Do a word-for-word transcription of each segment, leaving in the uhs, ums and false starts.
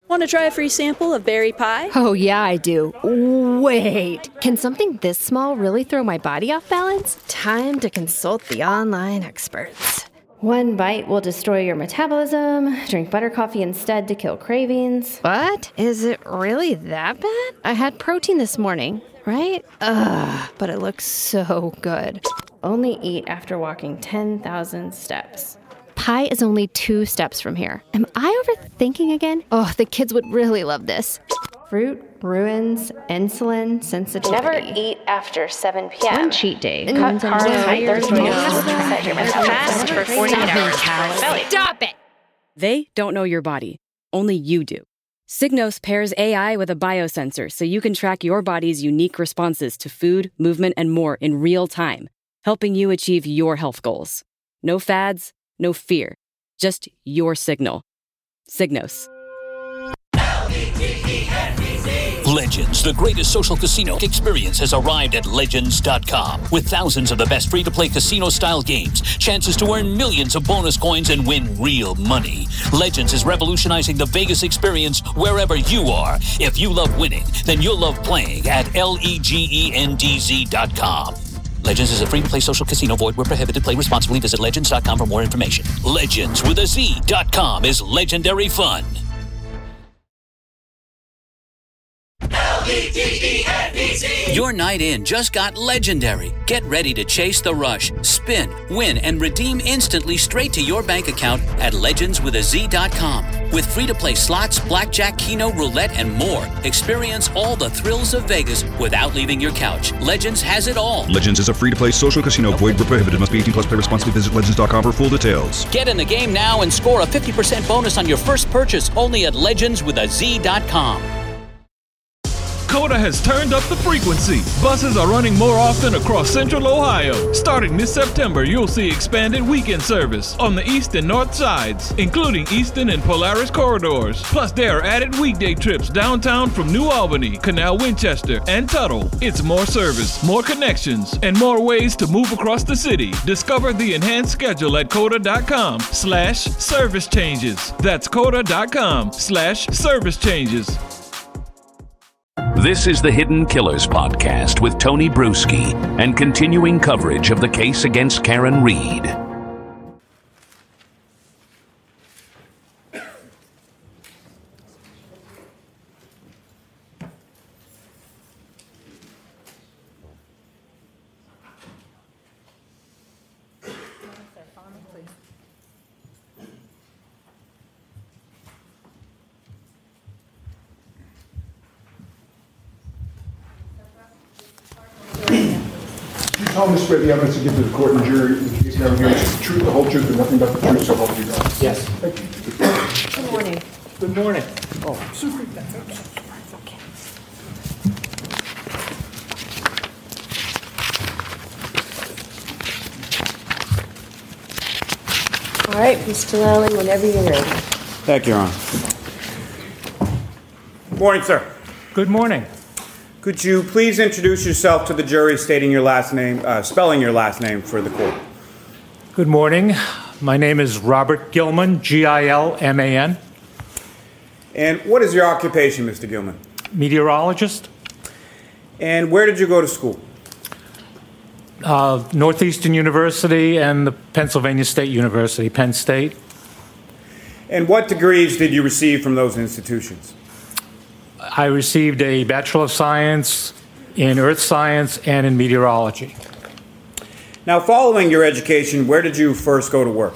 Want to try a free sample of berry pie? Oh, yeah, I do. Wait, can something this small really throw my body off balance? Time to consult the online experts. One bite will destroy your metabolism. Drink butter coffee instead to kill cravings. What? Is it really that bad? I had protein this morning, right? Ugh, but it looks so good. Only eat after walking ten thousand steps. Pie is only two steps from here. Am I overthinking again? Oh, the kids would really love this. Fruit ruins insulin sensitivity. Never eat after seven p.m. One cheat day. Cut carbs on Thursday. Fast for forty-eight hours. Stop it! They don't know your body. Only you do. Signos pairs A I with a biosensor so you can track your body's unique responses to food, movement, and more in real time, helping you achieve your health goals. No fads, no fear, just your signal. Signos. Legends, the greatest social casino experience, has arrived at Legends dot com. With thousands of the best free-to-play casino-style games, chances to earn millions of bonus coins and win real money. Legends is revolutionizing the Vegas experience wherever you are. If you love winning, then you'll love playing at L-E-G-E-N-D-Z dot com. Legends is a free-to-play social casino. Void where prohibited. Play responsibly. Visit Legends dot com for more information. Legends with a Z dot com is legendary fun. L E G E N D Z. Your night in just got legendary. Get ready to chase the rush, spin, win, and redeem instantly straight to your bank account at Legends with a Z dot com. With free-to-play slots, blackjack, keno, roulette, and more, experience all the thrills of Vegas without leaving your couch. Legends has it all. Legends is a free-to-play social casino. Void where prohibited. Must be eighteen plus. Play responsibly. Visit Legends dot com for full details. Get in the game now and score a fifty percent bonus on your first purchase only at Legends with a Z dot com. COTA has turned up the frequency. Buses are running more often across Central Ohio. Starting this September, you'll see expanded weekend service on the east and north sides, including Easton and Polaris corridors. Plus, there are added weekday trips downtown from New Albany, Canal Winchester, and Tuttle. It's more service, more connections, and more ways to move across the city. Discover the enhanced schedule at COTA.com slash service changes. That's COTA.com slash service changes. This is the Hidden Killers podcast with Tony Bruschi and continuing coverage of the case against Karen Read. Solemnly swear the evidence to give to the court and jury in the case now hearing is the truth, the whole truth, and nothing but the truth, so help you God. Yes. Thank you. Good morning. Good morning. Oh, super. All right, Mister Lally, whenever you're ready. Thank you, Your Honor. Good morning, sir. Good morning. Could you please introduce yourself to the jury, stating your last name, uh, spelling your last name for the court? Good morning. My name is Robert Gilman, G I L M A N. And what is your occupation, Mister Gilman? Meteorologist. And where did you go to school? Uh, Northeastern University and the Pennsylvania State University, Penn State. And what degrees did you receive from those institutions? I received a Bachelor of Science in Earth Science and in Meteorology. Now, following your education, where did you first go to work?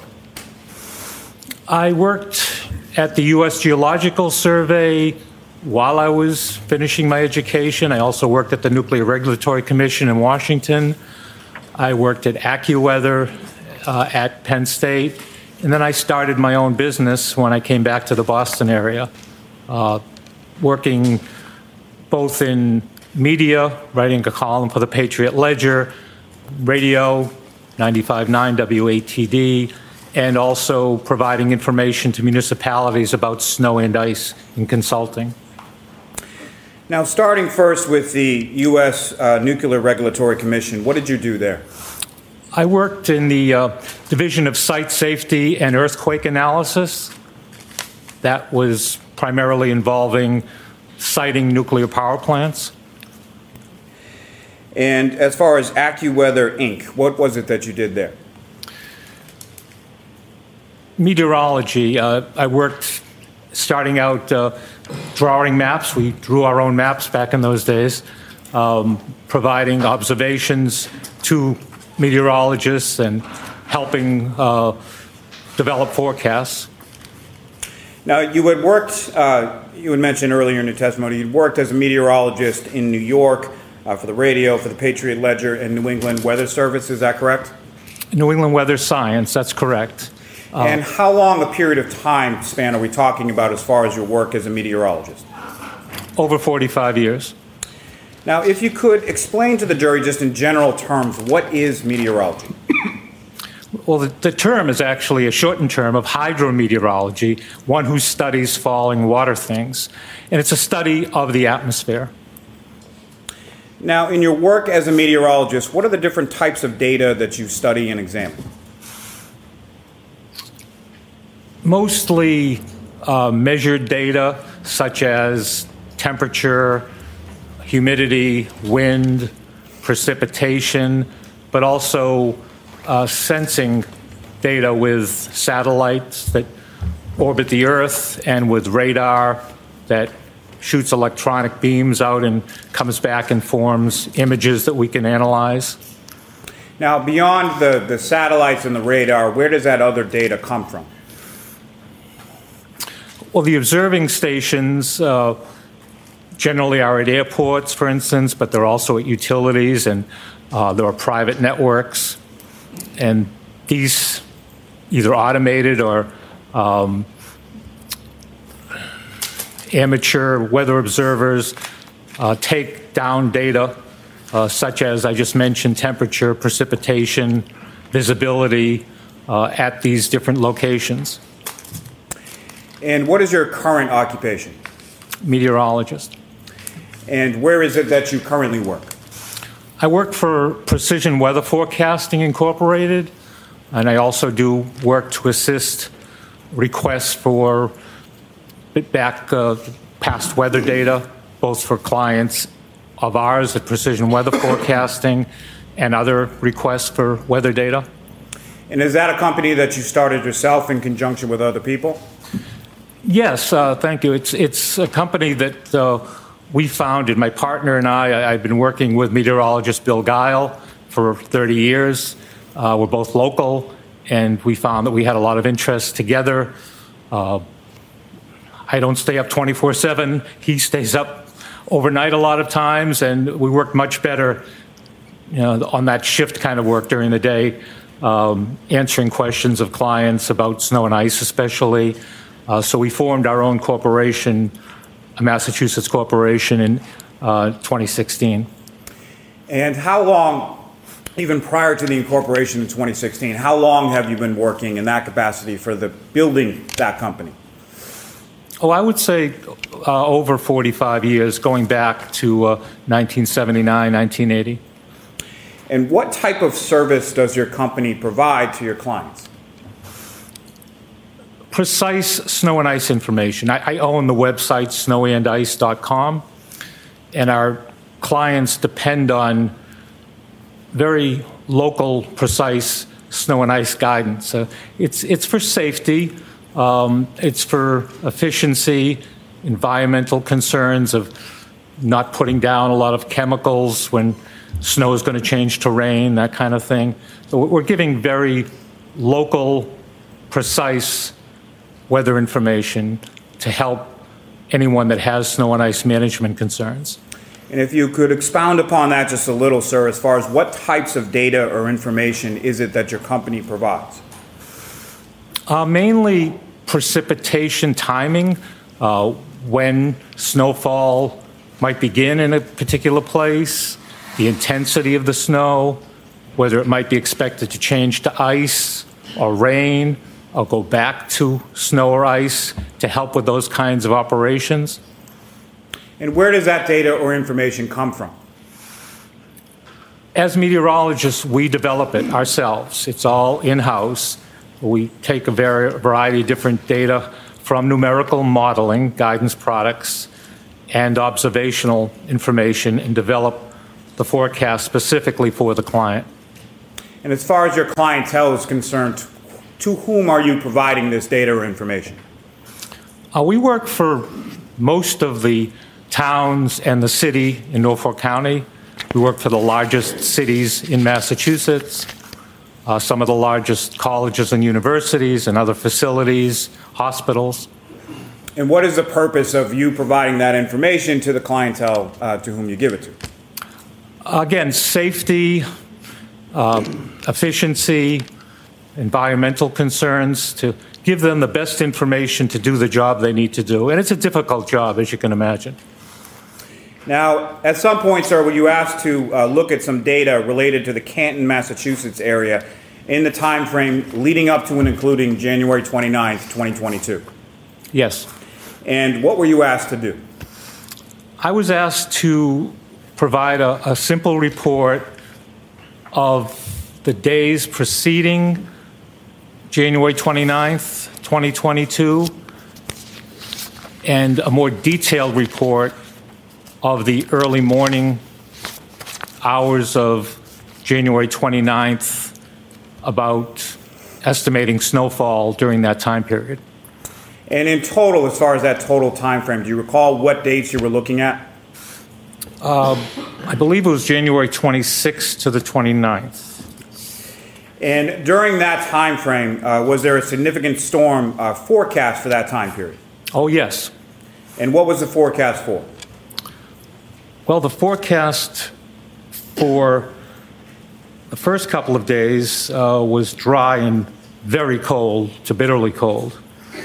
I worked at the U S Geological Survey while I was finishing my education. I also worked at the Nuclear Regulatory Commission in Washington. I worked at AccuWeather uh, at Penn State. And then I started my own business when I came back to the Boston area. Uh, working both in media, writing a column for the Patriot Ledger, radio, ninety-five point nine W A T D, and also providing information to municipalities about snow and ice in consulting. Now, starting first with the U S Uh, Nuclear Regulatory Commission, what did you do there? I worked in the uh, Division of Site Safety and Earthquake Analysis. That was primarily involving siting nuclear power plants. And as far as AccuWeather Incorporated, what was it that you did there? Meteorology. Uh, I worked starting out uh, drawing maps. We drew our own maps back in those days, um, providing observations to meteorologists and helping uh, develop forecasts. Now, you had worked, uh, you had mentioned earlier in your testimony, you'd worked as a meteorologist in New York uh, for the radio, for the Patriot Ledger, and New England Weather Service. Is that correct? New England Weather Science, that's correct. Uh, and how long a period of time span are we talking about as far as your work as a meteorologist? Over forty-five years. Now, if you could explain to the jury just in general terms, what is meteorology? Well, the, the term is actually a shortened term of hydrometeorology, one who studies falling water things. And it's a study of the atmosphere. Now, in your work as a meteorologist, what are the different types of data that you study and examine? Mostly uh, measured data, such as temperature, humidity, wind, precipitation, but also uh, sensing data with satellites that orbit the Earth and with radar that shoots electronic beams out and comes back and forms images that we can analyze. Now, beyond the, the satellites and the radar, where does that other data come from? Well, the observing stations uh, generally are at airports, for instance, but they're also at utilities, and uh, there are private networks. And these, either automated or um, amateur weather observers, uh, take down data uh, such as I just mentioned, temperature, precipitation, visibility uh, at these different locations. And what is your current occupation? Meteorologist. And where is it that you currently work? I work for Precision Weather Forecasting Incorporated, and I also do work to assist requests for back uh, past weather data, both for clients of ours at Precision Weather Forecasting and other requests for weather data. And is that a company that you started yourself in conjunction with other people? Yes, uh, thank you. It's it's a company that uh, we founded. My partner and I. I I've been working with meteorologist Bill Guile for thirty years. Uh, we're both local, and we found that we had a lot of interest together. Uh, I don't stay up twenty-four seven. He stays up overnight a lot of times, and we work much better, you know, on that shift kind of work during the day, um, answering questions of clients about snow and ice, especially. Uh, so we formed our own corporation, a Massachusetts corporation, in uh, twenty sixteen. And how long, even prior to the incorporation in twenty sixteen, how long have you been working in that capacity for the building that company? Oh, I would say uh, over forty-five years, going back to uh, nineteen seventy-nine, nineteen eighty. And what type of service does your company provide to your clients? Precise snow and ice information. I, I own the website snow and ice dot com, and our clients depend on very local, precise snow and ice guidance. Uh, it's, it's for safety, um, it's for efficiency, environmental concerns of not putting down a lot of chemicals when snow is going to change to rain, that kind of thing. So we're giving very local, precise weather information to help anyone that has snow and ice management concerns. And if you could expound upon that just a little, sir, as far as what types of data or information is it that your company provides? Uh, mainly precipitation timing, uh, when snowfall might begin in a particular place, the intensity of the snow, whether it might be expected to change to ice or rain, or go back to snow or ice to help with those kinds of operations. And where does that data or information come from? As meteorologists, we develop it ourselves. It's all in-house. We take a variety of different data from numerical modeling, guidance products, and observational information and develop the forecast specifically for the client. And as far as your clientele is concerned, to whom are you providing this data or information? Uh, we work for most of the towns and the city in Norfolk County. We work for the largest cities in Massachusetts, uh, some of the largest colleges and universities and other facilities, hospitals. And what is the purpose of you providing that information to the clientele uh, to whom you give it to? Again, safety, uh, efficiency, environmental concerns, to give them the best information to do the job they need to do. And it's a difficult job, as you can imagine. Now, at some point, sir, were you asked to uh, look at some data related to the Canton, Massachusetts area in the time frame leading up to and including January twenty-ninth, twenty twenty-two? Yes. And what were you asked to do? I was asked to provide a, a simple report of the days preceding January twenty-ninth, twenty twenty-two, and a more detailed report of the early morning hours of January twenty-ninth about estimating snowfall during that time period. And in total, as far as that total time frame, do you recall what dates you were looking at? Uh, I believe it was January twenty-sixth to the twenty-ninth. And during that time frame, uh, was there a significant storm uh, forecast for that time period? Oh, yes. And what was the forecast for? Well, the forecast for the first couple of days uh, was dry and very cold to bitterly cold.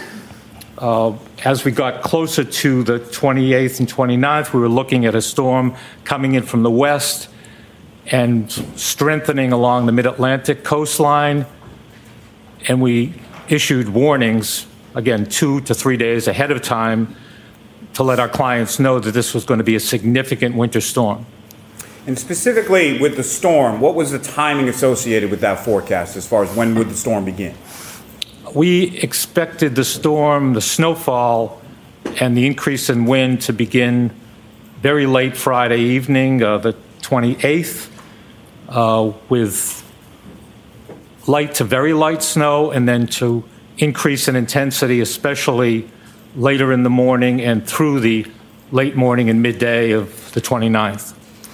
Uh, as we got closer to the twenty-eighth and twenty-ninth, we were looking at a storm coming in from the west and strengthening along the mid-Atlantic coastline, and we issued warnings, again, two to three days ahead of time to let our clients know that this was going to be a significant winter storm. And specifically with the storm, what was the timing associated with that forecast as far as when would the storm begin? We expected the storm, the snowfall, and the increase in wind to begin very late Friday evening, uh, the twenty-eighth, uh, with light to very light snow, and then to increase in intensity, especially later in the morning and through the late morning and midday of the twenty-ninth.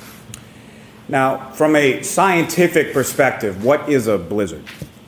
Now, from a scientific perspective, what is a blizzard?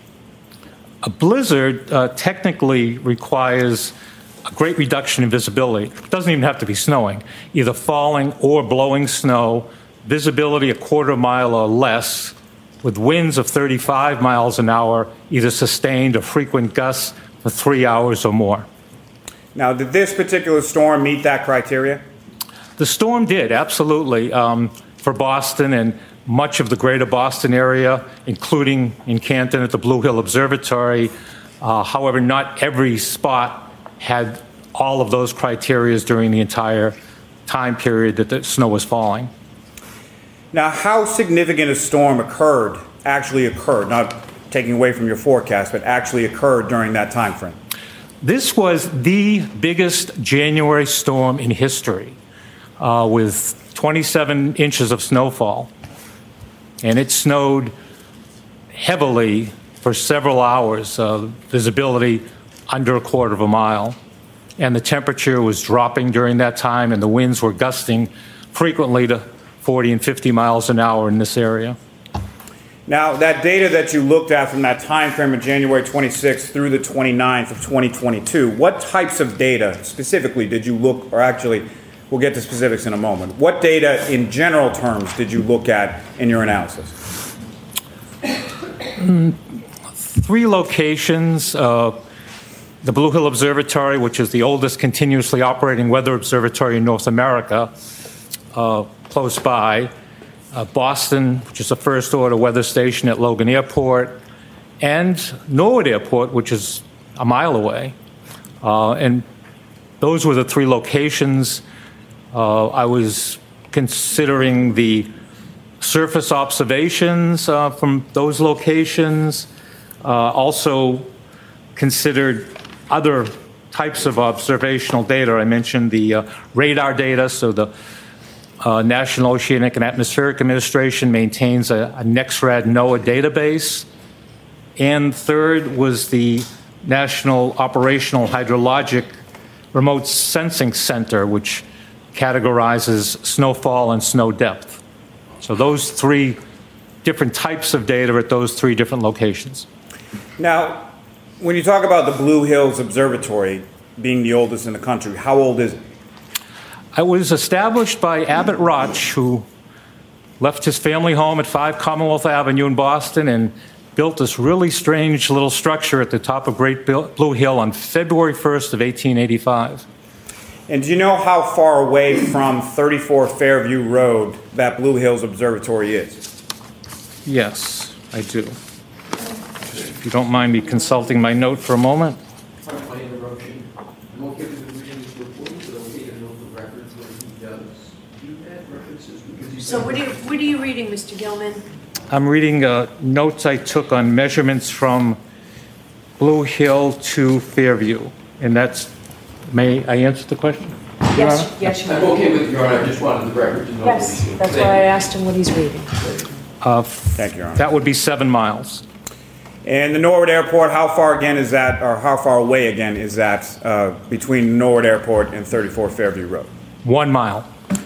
A blizzard uh, technically requires a great reduction in visibility. It doesn't even have to be snowing. Either falling or blowing snow, visibility a quarter mile or less, with winds of thirty-five miles an hour, either sustained or frequent gusts for three hours or more. Now, did this particular storm meet that criteria? The storm did, absolutely. Um, for Boston and much of the greater Boston area, including in Canton at the Blue Hill Observatory. Uh, however, not every spot had all of those criteria during the entire time period that the snow was falling. Now, how significant a storm occurred, actually occurred, not taking away from your forecast, but actually occurred during that time frame? This was the biggest January storm in history, uh, with twenty-seven inches of snowfall. And it snowed heavily for several hours, uh, visibility under a quarter of a mile. And the temperature was dropping during that time, and the winds were gusting frequently to forty and fifty miles an hour in this area. Now, that data that you looked at from that time frame of January twenty-sixth through the twenty-ninth of twenty twenty-two, what types of data specifically did you look, or actually, we'll get to specifics in a moment. What data in general terms did you look at in your analysis? Mm, three locations. Uh, the Blue Hill Observatory, which is the oldest continuously operating weather observatory in North America, uh, close by. Uh, Boston, which is the first order weather station at Logan Airport, and Norwood Airport, which is a mile away. Uh, and those were the three locations. Uh, I was considering the surface observations uh, from those locations, uh, also considered other types of observational data. I mentioned the uh, radar data, so the uh, National Oceanic and Atmospheric Administration maintains a, a NEXRAD NOAA database. And third was the National Operational Hydrologic Remote Sensing Center, which categorizes snowfall and snow depth. So those three different types of data at those three different locations. Now, when you talk about the Blue Hills Observatory being the oldest in the country, how old is it? It was established by Abbott Roch, who left his family home at five Commonwealth Avenue in Boston and built this really strange little structure at the top of Great Blue Hill on February first of eighteen eighty-five. And do you know how far away from thirty-four Fairview Road that Blue Hills Observatory is? Yes, I do. Just if you don't mind me consulting my note for a moment. So what are you, what are you reading, Mister Gilman? I'm reading uh, notes I took on measurements from Blue Hill to Fairview, and that's, may I answer the question? Yes, yes, you I'm okay with it, Your Honor. I just wanted the record to know. Yes, that's why I asked him what he's reading. Uh, Thank you, Your Honor. That would be seven miles. And the Norwood Airport, how far again is that, or how far away again is that uh, between Norwood Airport and thirty-four Fairview Road? One mile.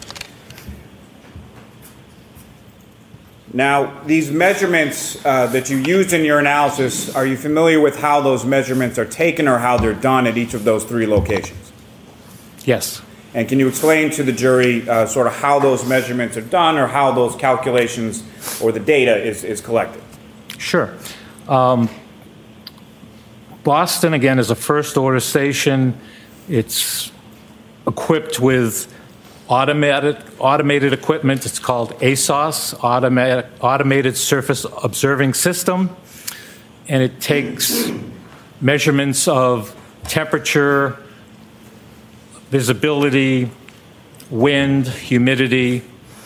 Now, these measurements uh, that you used in your analysis, are you familiar with how those measurements are taken or how they're done at each of those three locations? Yes. And can you explain to the jury uh, sort of how those measurements are done or how those calculations or the data is, is collected? Sure. Um, Boston, again, is a first-order station. It's equipped with automated, automated equipment. It's called A S O S, Automatic, Automated Surface Observing System. And it takes measurements of temperature, visibility, wind, humidity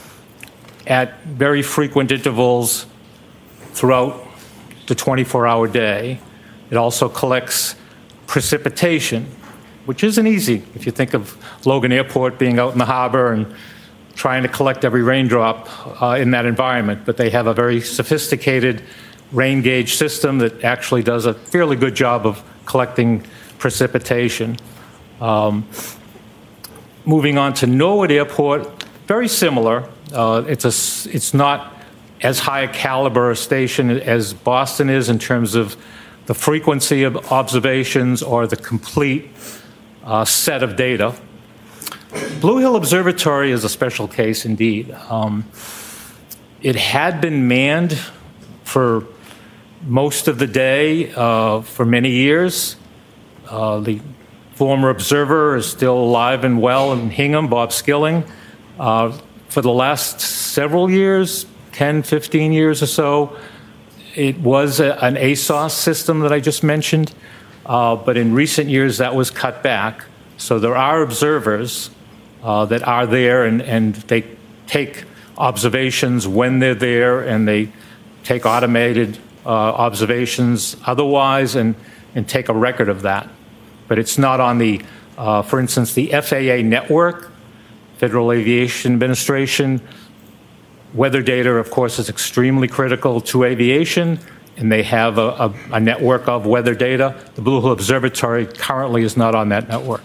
at very frequent intervals throughout the twenty-four hour day. It also collects precipitation, which isn't easy if you think of Logan Airport being out in the harbor and trying to collect every raindrop uh, in that environment. But they have a very sophisticated rain gauge system that actually does a fairly good job of collecting precipitation. Um, moving on to Norwood Airport, very similar. Uh, it's, a, it's not as high a caliber a station as Boston is in terms of the frequency of observations or the complete uh, set of data. Blue Hill Observatory is a special case indeed. Um, it had been manned for most of the day uh, for many years. Uh, the former observer is still alive and well in Hingham, Bob Skilling. Uh, for the last several years, ten, fifteen years or so, it was a, an A S O S system that I just mentioned, uh, but in recent years that was cut back. So there are observers uh, that are there, and, and they take observations when they're there, and they take automated uh, observations otherwise and, and take a record of that. But it's not on the, uh, for instance, the F A A network, Federal Aviation Administration. Weather data, of course, is extremely critical to aviation, and they have a, a, a network of weather data. The Blue Hill Observatory currently is not on that network.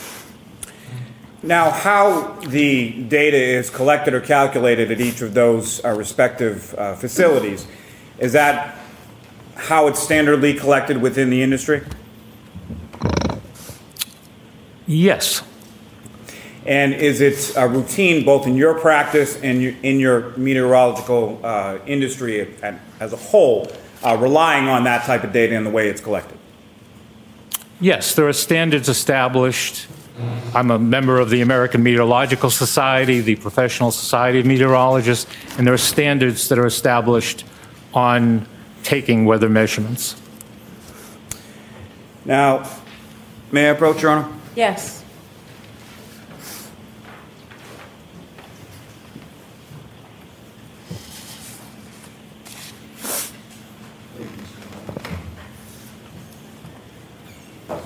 Now, how the data is collected or calculated at each of those uh, respective uh, facilities, is that how it's standardly collected within the industry? Yes. And is it a routine both in your practice and in your meteorological uh, industry at, as a whole, uh, relying on that type of data and the way it's collected? Yes, there are standards established. I'm a member of the American Meteorological Society, the Professional Society of Meteorologists, and there are standards that are established on taking weather measurements. Now, may I approach, Your Honor? Yes.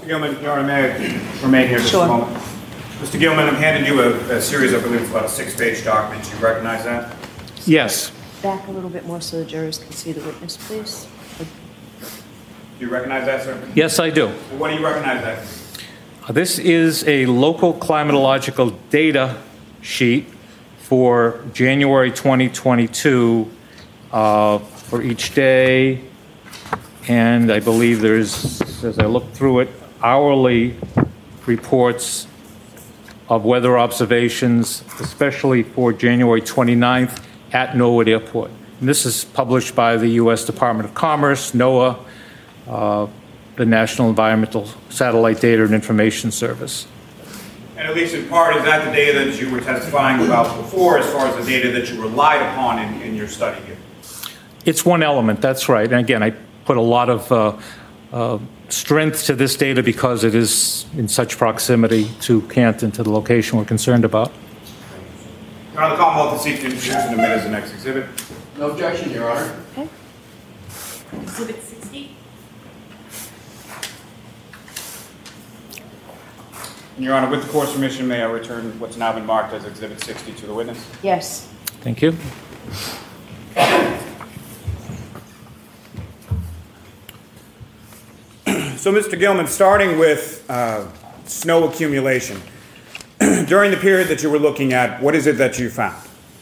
Mister Gilman, Your Honor, may I remain here just Sure. a moment? Mister Gilman, I'm handing you a, a series, I believe it's about a six-page document. You recognize that? Yes. Back a little bit more so the jurors can see the witness, please. Do you recognize that, sir? Yes, I do. What do you recognize that? Uh, This is a local climatological data sheet for January twenty twenty-two uh, for each day. And I believe there's, as I look through it, hourly reports of weather observations, especially for January twenty-ninth at Norwood Airport. And this is published by the U S Department of Commerce, NOAA, uh, the National Environmental Satellite Data and Information Service. And at least in part, is that the data that you were testifying about before, as far as the data that you relied upon in, in your study here? It's one element, that's right. And again, I put a lot of uh, uh, strength to this data because it is in such proximity to Canton, to the location we're concerned about. Your Honor, the Commonwealth is seeking to introduce and admit as the next exhibit. No objection, Your Honor. Okay. Exhibit sixty. Your Honor, with the court's permission, may I return what's now been marked as Exhibit sixty to the witness? Yes. Thank you. So, Mister Gilman, starting with uh, snow accumulation, during the period that you were looking at, what is it that you found?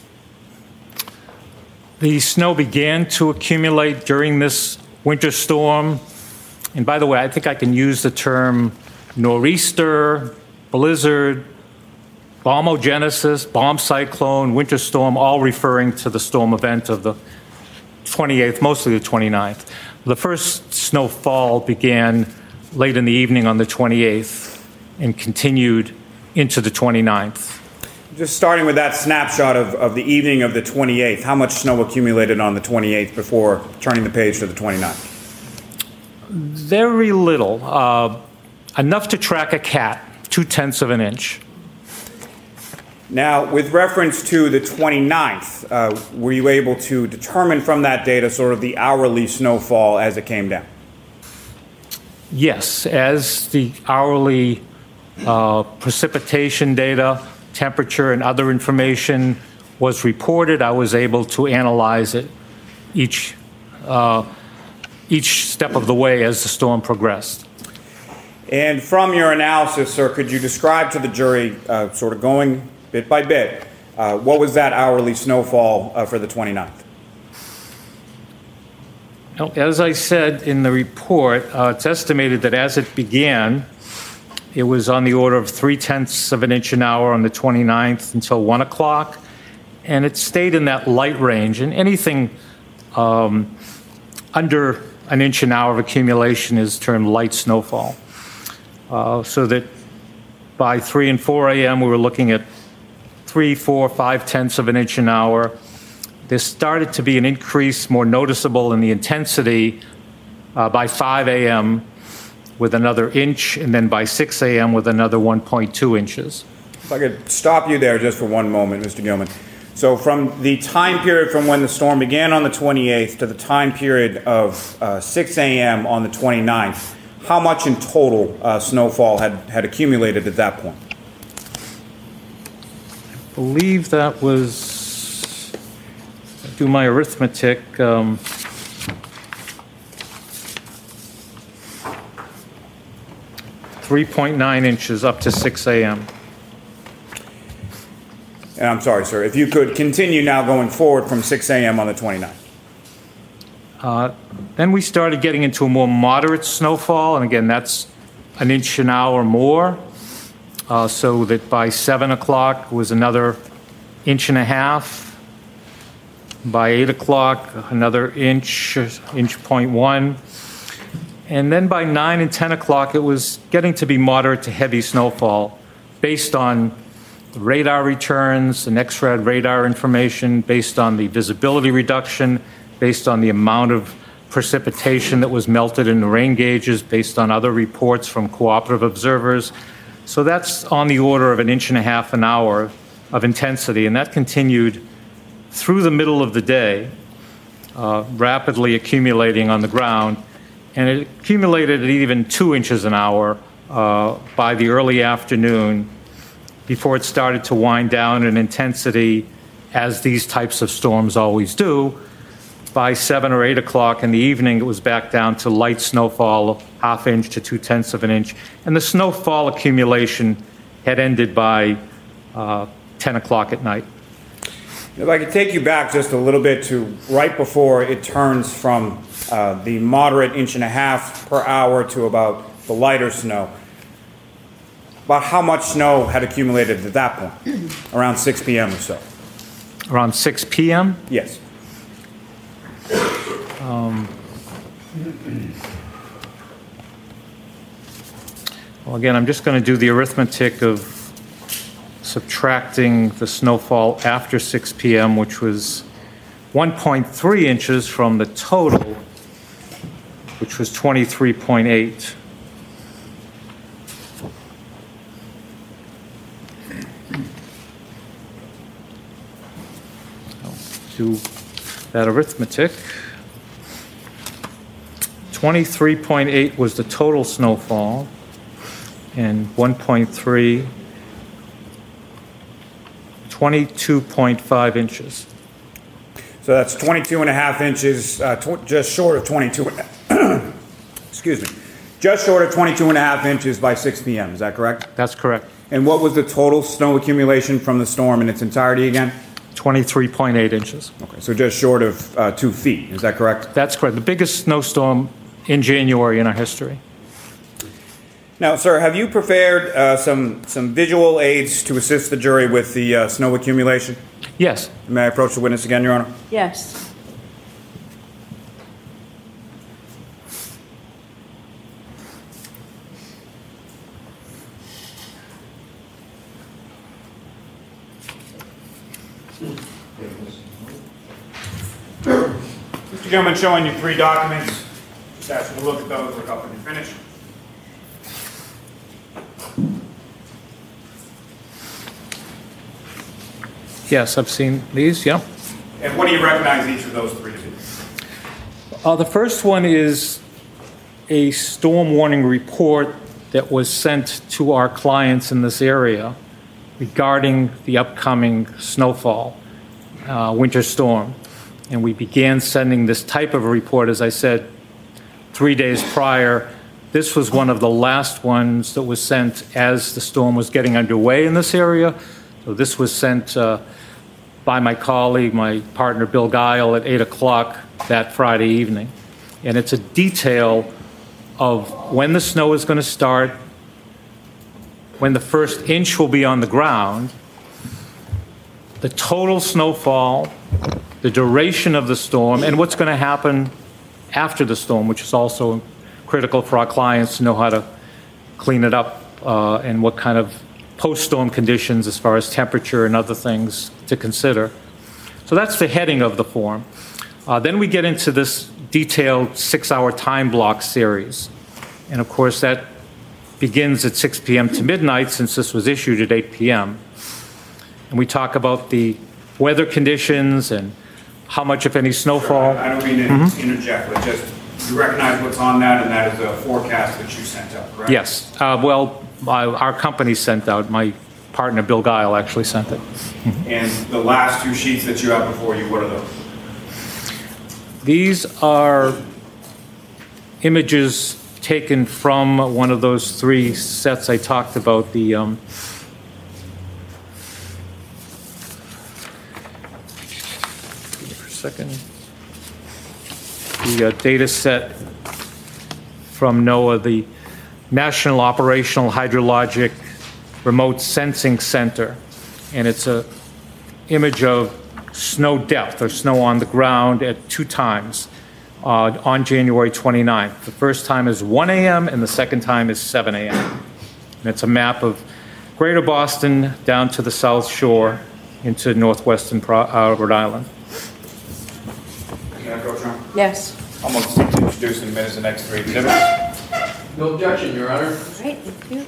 The snow began to accumulate during this winter storm. And by the way, I think I can use the term nor'easter, blizzard, bombogenesis, bomb cyclone, winter storm, all referring to the storm event of the twenty-eighth, mostly the twenty-ninth. The first snowfall began late in the evening on the twenty-eighth and continued into the twenty-ninth. Just starting with that snapshot of, of the evening of the twenty-eighth, how much snow accumulated on the twenty-eighth before turning the page to the twenty-ninth? Very little. Uh, enough to track a cat, two-tenths of an inch. Now, with reference to the twenty-ninth, uh, were you able to determine from that data sort of the hourly snowfall as it came down? Yes, as the hourly uh, precipitation data, temperature, and other information was reported, I was able to analyze it each, uh, each step of the way as the storm progressed. And from your analysis, sir, could you describe to the jury, uh, sort of going bit by bit, uh, what was that hourly snowfall uh, for the twenty-ninth? As I said in the report, uh, it's estimated that as it began, it was on the order of three-tenths of an inch an hour on the twenty-ninth until one o'clock, and it stayed in that light range. And anything um, under an inch an hour of accumulation is termed light snowfall. Uh, so that by three and four a.m. we were looking at three, four, five tenths of an inch an hour. There started to be an increase more noticeable in the intensity uh, by five a.m. with another inch, and then by six a.m. with another one point two inches. If I could stop you there just for one moment, Mister Gilman. So from the time period from when the storm began on the twenty-eighth to the time period of uh, six a.m. on the twenty-ninth, how much in total uh, snowfall had, had accumulated at that point? I believe that was, do my arithmetic, um, three point nine inches up to six a.m. And I'm sorry, sir, if you could continue now going forward from six a.m. on the twenty-ninth. Uh, then we started getting into a more moderate snowfall, and again, that's an inch an hour more, uh, so that by seven o'clock was another inch and a half. By eight o'clock, another inch, inch point one. And then by nine and ten o'clock, it was getting to be moderate to heavy snowfall based on radar returns and X-RAD radar information, based on the visibility reduction, based on the amount of precipitation that was melted in the rain gauges, based on other reports from cooperative observers. So that's on the order of an inch and a half an hour of intensity, and that continued through the middle of the day, uh, rapidly accumulating on the ground, and it accumulated at even two inches an hour uh, by the early afternoon before it started to wind down in intensity, as these types of storms always do. By seven or eight o'clock in the evening, it was back down to light snowfall, half inch to two tenths of an inch, and the snowfall accumulation had ended by uh, ten o'clock at night. If I could take you back just a little bit to right before it turns from uh, the moderate inch and a half per hour to about the lighter snow. About how much snow had accumulated at that point? Around six p.m. or so. Around six p.m.? Yes. Um, well, again, I'm just going to do the arithmetic of subtracting the snowfall after six p.m., which was one point three inches from the total, which was twenty-three point eight. I'll do that arithmetic. twenty-three point eight was the total snowfall, and one point three, twenty-two point five inches. So that's twenty-two and a half inches, uh, tw- just short of twenty-two, excuse me, just short of twenty-two and a half inches by six p.m. Is that correct? That's correct. And what was the total snow accumulation from the storm in its entirety again? twenty-three point eight inches. Okay, so just short of uh, two feet. Is that correct? That's correct. The biggest snowstorm in January in our history. Now, sir, have you prepared uh, some some visual aids to assist the jury with the uh, snow accumulation? Yes. May I approach the witness again, Your Honor? Yes. Mister Gilman, showing you three documents. Just ask you to look at those, look up when you're finished. Yes, I've seen these, yeah. And what do you recognize each of those three to be? Uh, the first one is a storm warning report that was sent to our clients in this area regarding the upcoming snowfall, uh, winter storm. And we began sending this type of a report, as I said, three days prior. This was one of the last ones that was sent as the storm was getting underway in this area. So this was sent uh, by my colleague, my partner Bill Guile, at eight o'clock that Friday evening. And it's a detail of when the snow is going to start, when the first inch will be on the ground, the total snowfall, the duration of the storm, and what's going to happen after the storm, which is also critical for our clients to know how to clean it up uh, and what kind of post-storm conditions as far as temperature and other things to consider. So that's the heading of the form. Uh, then we get into this detailed six-hour time block series. And of course, that begins at six p.m. to midnight, since this was issued at eight p.m. And we talk about the weather conditions and how much, if any, snowfall. Sure, I don't mean to mm-hmm. interject, but just you recognize what's on that, and that is a forecast that you sent out, correct? Yes. Uh, well, uh, our company sent out. My partner, Bill Guile, actually sent it. Mm-hmm. And the last two sheets that you have before you, what are those? These are images taken from one of those three sets I talked about. The um, give me for a second. The uh, data set from NOAA, the National Operational Hydrologic Remote Sensing Center, and it's a image of snow depth or snow on the ground at two times uh, on January twenty-ninth. The first time is one a.m. and the second time is seven a.m. And it's a map of Greater Boston down to the South Shore into northwestern Pro- uh, Rhode Island. Can I go, John? Yes. I'm going to introduce in a minute the next three exhibits. No objection, Your Honor. All right, thank you.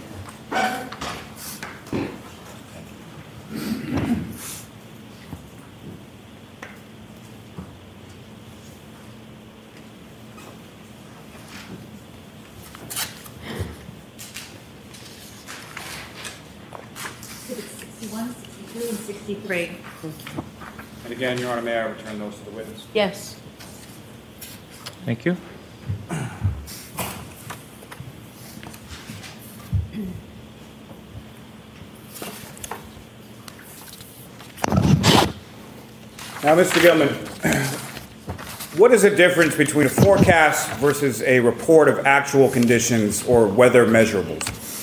nineteen sixty-three. And again, Your Honor, may I return those to the witness? Yes. Thank you. Now, Mister Gilman, what is the difference between a forecast versus a report of actual conditions or weather measurables?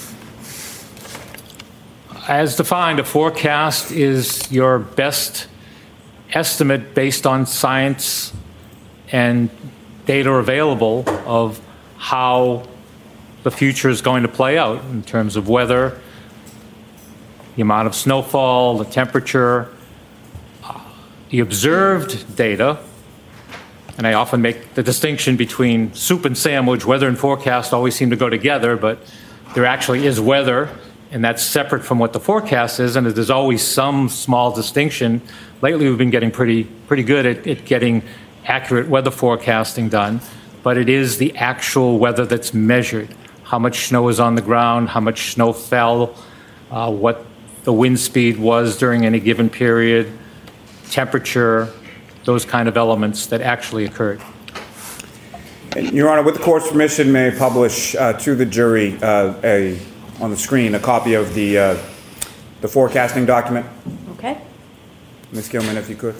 As defined, a forecast is your best estimate based on science and data available of how the future is going to play out in terms of weather, the amount of snowfall, the temperature, the observed data. And I often make the distinction between soup and sandwich. Weather and forecast always seem to go together, but there actually is weather, and that's separate from what the forecast is, and there's always some small distinction. Lately, we've been getting pretty, pretty good at, at getting accurate weather forecasting done, but it is the actual weather that's measured. How much snow is on the ground, how much snow fell, uh, what the wind speed was during any given period, temperature, those kind of elements that actually occurred. And Your Honor, with the court's permission, may I publish uh, to the jury uh, a, on the screen a copy of the, uh, the forecasting document? Okay. Miz Gilman, if you could.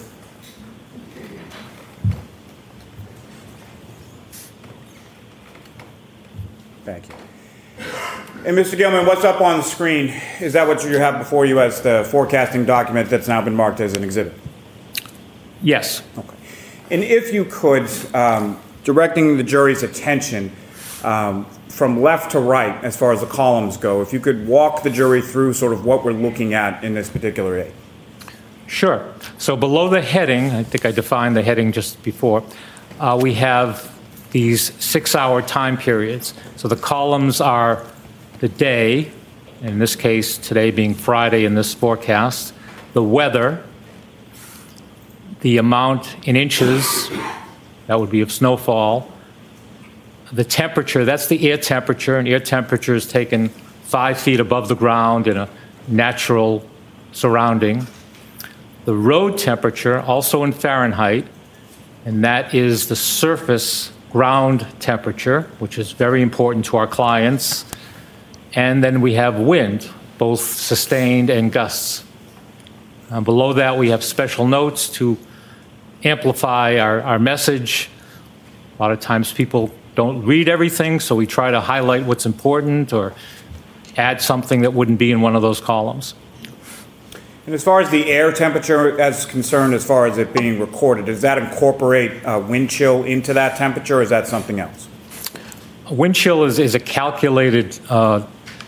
Thank you. And Mister Gilman, what's up on the screen? Is that what you have before you as the forecasting document that's now been marked as an exhibit? Yes. Okay. And if you could, um, directing the jury's attention um, from left to right as far as the columns go, if you could walk the jury through sort of what we're looking at in this particular aid. Sure. So below the heading, I think I defined the heading just before, uh, we have these six-hour time periods. So the columns are the day, in this case, today being Friday in this forecast, the weather, the amount in inches, that would be of snowfall, the temperature, that's the air temperature, and air temperature is taken five feet above the ground in a natural surrounding. The road temperature, also in Fahrenheit, and that is the surface ground temperature, which is very important to our clients. And then we have wind, both sustained and gusts. Uh, below that, we have special notes to amplify our, our message. A lot of times people don't read everything, so we try to highlight what's important or add something that wouldn't be in one of those columns. And as far as the air temperature is concerned, as far as it being recorded, does that incorporate uh, wind chill into that temperature, or is that something else? Wind chill is, is a calculated uh,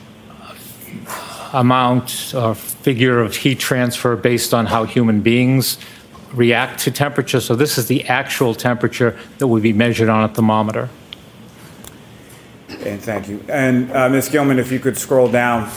amount or figure of heat transfer based on how human beings react to temperature. So this is the actual temperature that would be measured on a thermometer. And thank you. And uh, Miz Gilman, if you could scroll down.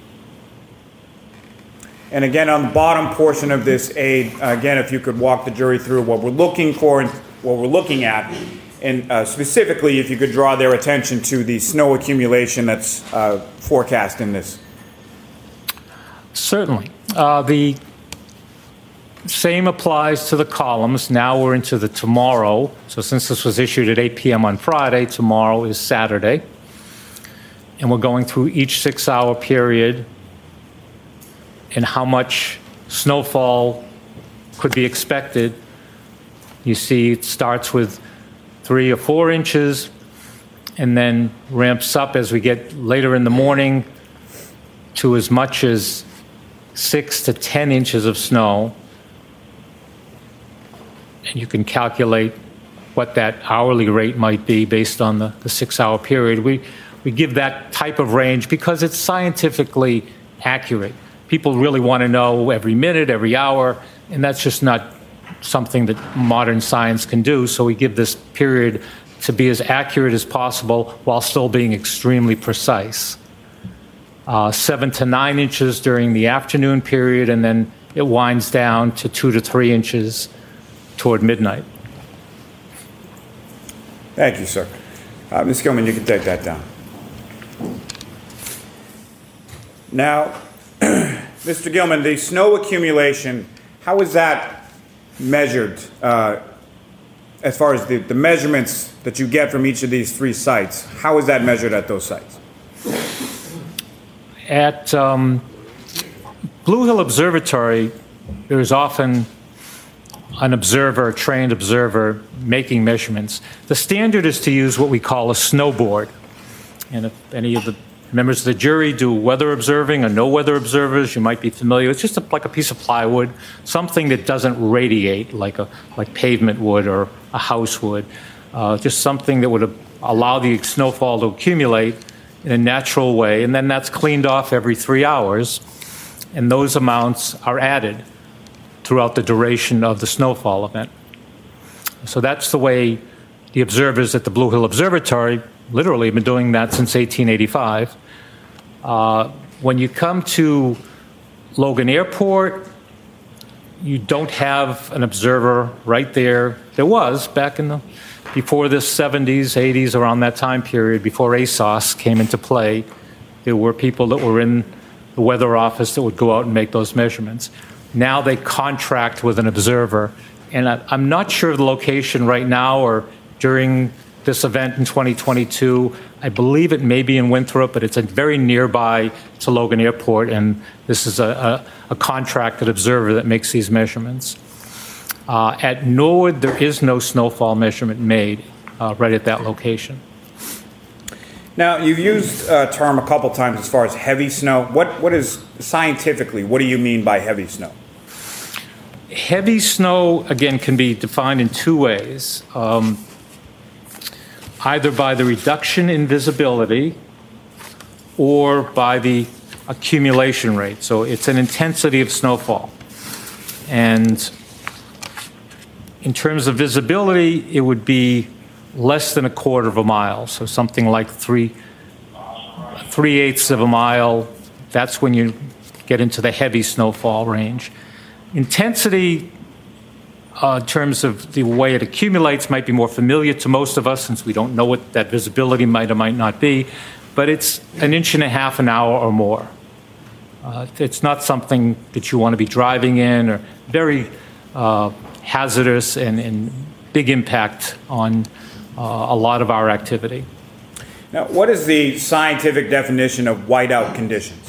And again, on the bottom portion of this aid, again, if you could walk the jury through what we're looking for and what we're looking at, and uh, specifically if you could draw their attention to the snow accumulation that's uh, forecast in this. Certainly. Uh, the same applies to the columns. Now we're into the tomorrow. So since this was issued at eight p.m. on Friday, tomorrow is Saturday. And we're going through each six-hour period and how much snowfall could be expected. You see it starts with three or four inches and then ramps up as we get later in the morning to as much as six to ten inches of snow. And you can calculate what that hourly rate might be based on the, the six-hour period. We, we give that type of range because it's scientifically accurate. People really want to know every minute, every hour, and that's just not something that modern science can do. So we give this period to be as accurate as possible while still being extremely precise. Uh, seven to nine inches during the afternoon period, and then it winds down to two to three inches toward midnight. Thank you, sir. Uh, Miz Gilman, you can take that down. Now, Mister Gilman, the snow accumulation, how is that measured uh, as far as the, the measurements that you get from each of these three sites? How is that measured at those sites? At um, Blue Hill Observatory, there's often an observer, a trained observer, making measurements. The standard is to use what we call a snowboard. And if any of the members of the jury do weather observing or no weather observers, you might be familiar. It's just a, like a piece of plywood, something that doesn't radiate like a like pavement would or a house would. Uh, just something that would allow the snowfall to accumulate in a natural way, and then that's cleaned off every three hours, and those amounts are added throughout the duration of the snowfall event. So that's the way the observers at the Blue Hill Observatory literally have been doing that since eighteen eighty-five. Uh, when you come to Logan Airport, you don't have an observer right there. There was back in the before the seventies, eighties, around that time period, before A S O S came into play. There were people that were in the weather office that would go out and make those measurements. Now they contract with an observer, and I, I'm not sure of the location right now or during this event in twenty twenty-two. I believe it may be in Winthrop, but it's a very nearby to Logan Airport, and this is a, a, a contracted observer that makes these measurements. Uh, at Norwood, there is no snowfall measurement made uh, right at that location. Now, you've used a term a couple times as far as heavy snow. What, what is, scientifically, what do you mean by heavy snow? Heavy snow, again, can be defined in two ways. Um, either by the reduction in visibility or by the accumulation rate. So it's an intensity of snowfall. And in terms of visibility, it would be less than a quarter of a mile. So something like three, three-eighths of a mile. That's when you get into the heavy snowfall range. Intensity, Uh, in terms of the way it accumulates, might be more familiar to most of us since we don't know what that visibility might or might not be, but it's an inch and a half an hour or more. Uh, it's not something that you want to be driving in, or very uh, hazardous and, and big impact on uh, a lot of our activity. Now, what is the scientific definition of whiteout conditions?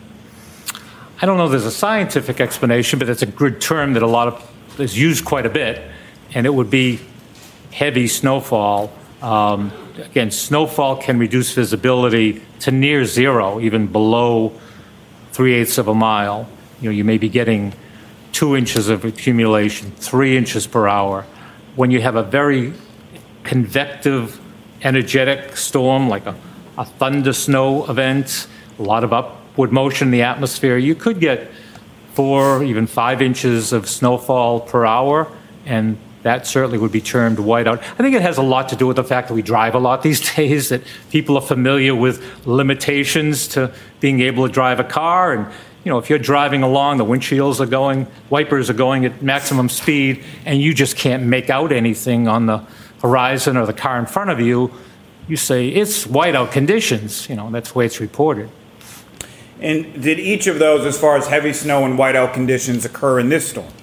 I don't know if there's a scientific explanation, but it's a good term that a lot of is used quite a bit, and it would be heavy snowfall. Um, again, snowfall can reduce visibility to near zero, even below three-eighths of a mile. You know, you may be getting two inches of accumulation, three inches per hour. When you have a very convective, energetic storm, like a, a thunder snow event, a lot of upward motion in the atmosphere, you could get four, even five inches of snowfall per hour, and that certainly would be termed whiteout. I think it has a lot to do with the fact that we drive a lot these days, that people are familiar with limitations to being able to drive a car. And, you know, if you're driving along, the windshields are going, wipers are going at maximum speed, and you just can't make out anything on the horizon or the car in front of you, you say, it's whiteout conditions. You know, that's the way it's reported. And did each of those, as far as heavy snow and whiteout conditions, occur in this storm?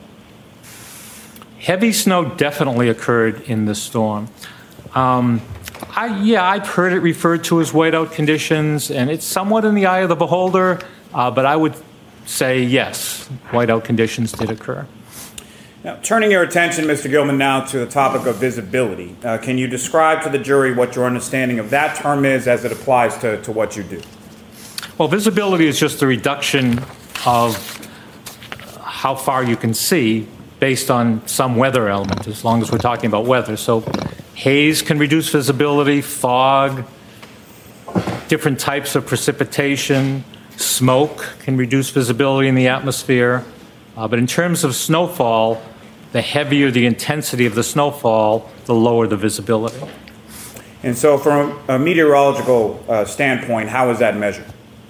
Heavy snow definitely occurred in this storm. Um, I, yeah, I've heard it referred to as whiteout conditions, and it's somewhat in the eye of the beholder, uh, but I would say yes, whiteout conditions did occur. Now, turning your attention, Mister Gilman, now to the topic of visibility, uh, can you describe to the jury what your understanding of that term is as it applies to, to what you do? Well, visibility is just the reduction of how far you can see based on some weather element, as long as we're talking about weather. So haze can reduce visibility, fog, different types of precipitation, smoke can reduce visibility in the atmosphere. Uh, but in terms of snowfall, the heavier the intensity of the snowfall, the lower the visibility. And so from a meteorological uh, standpoint, how is that measured?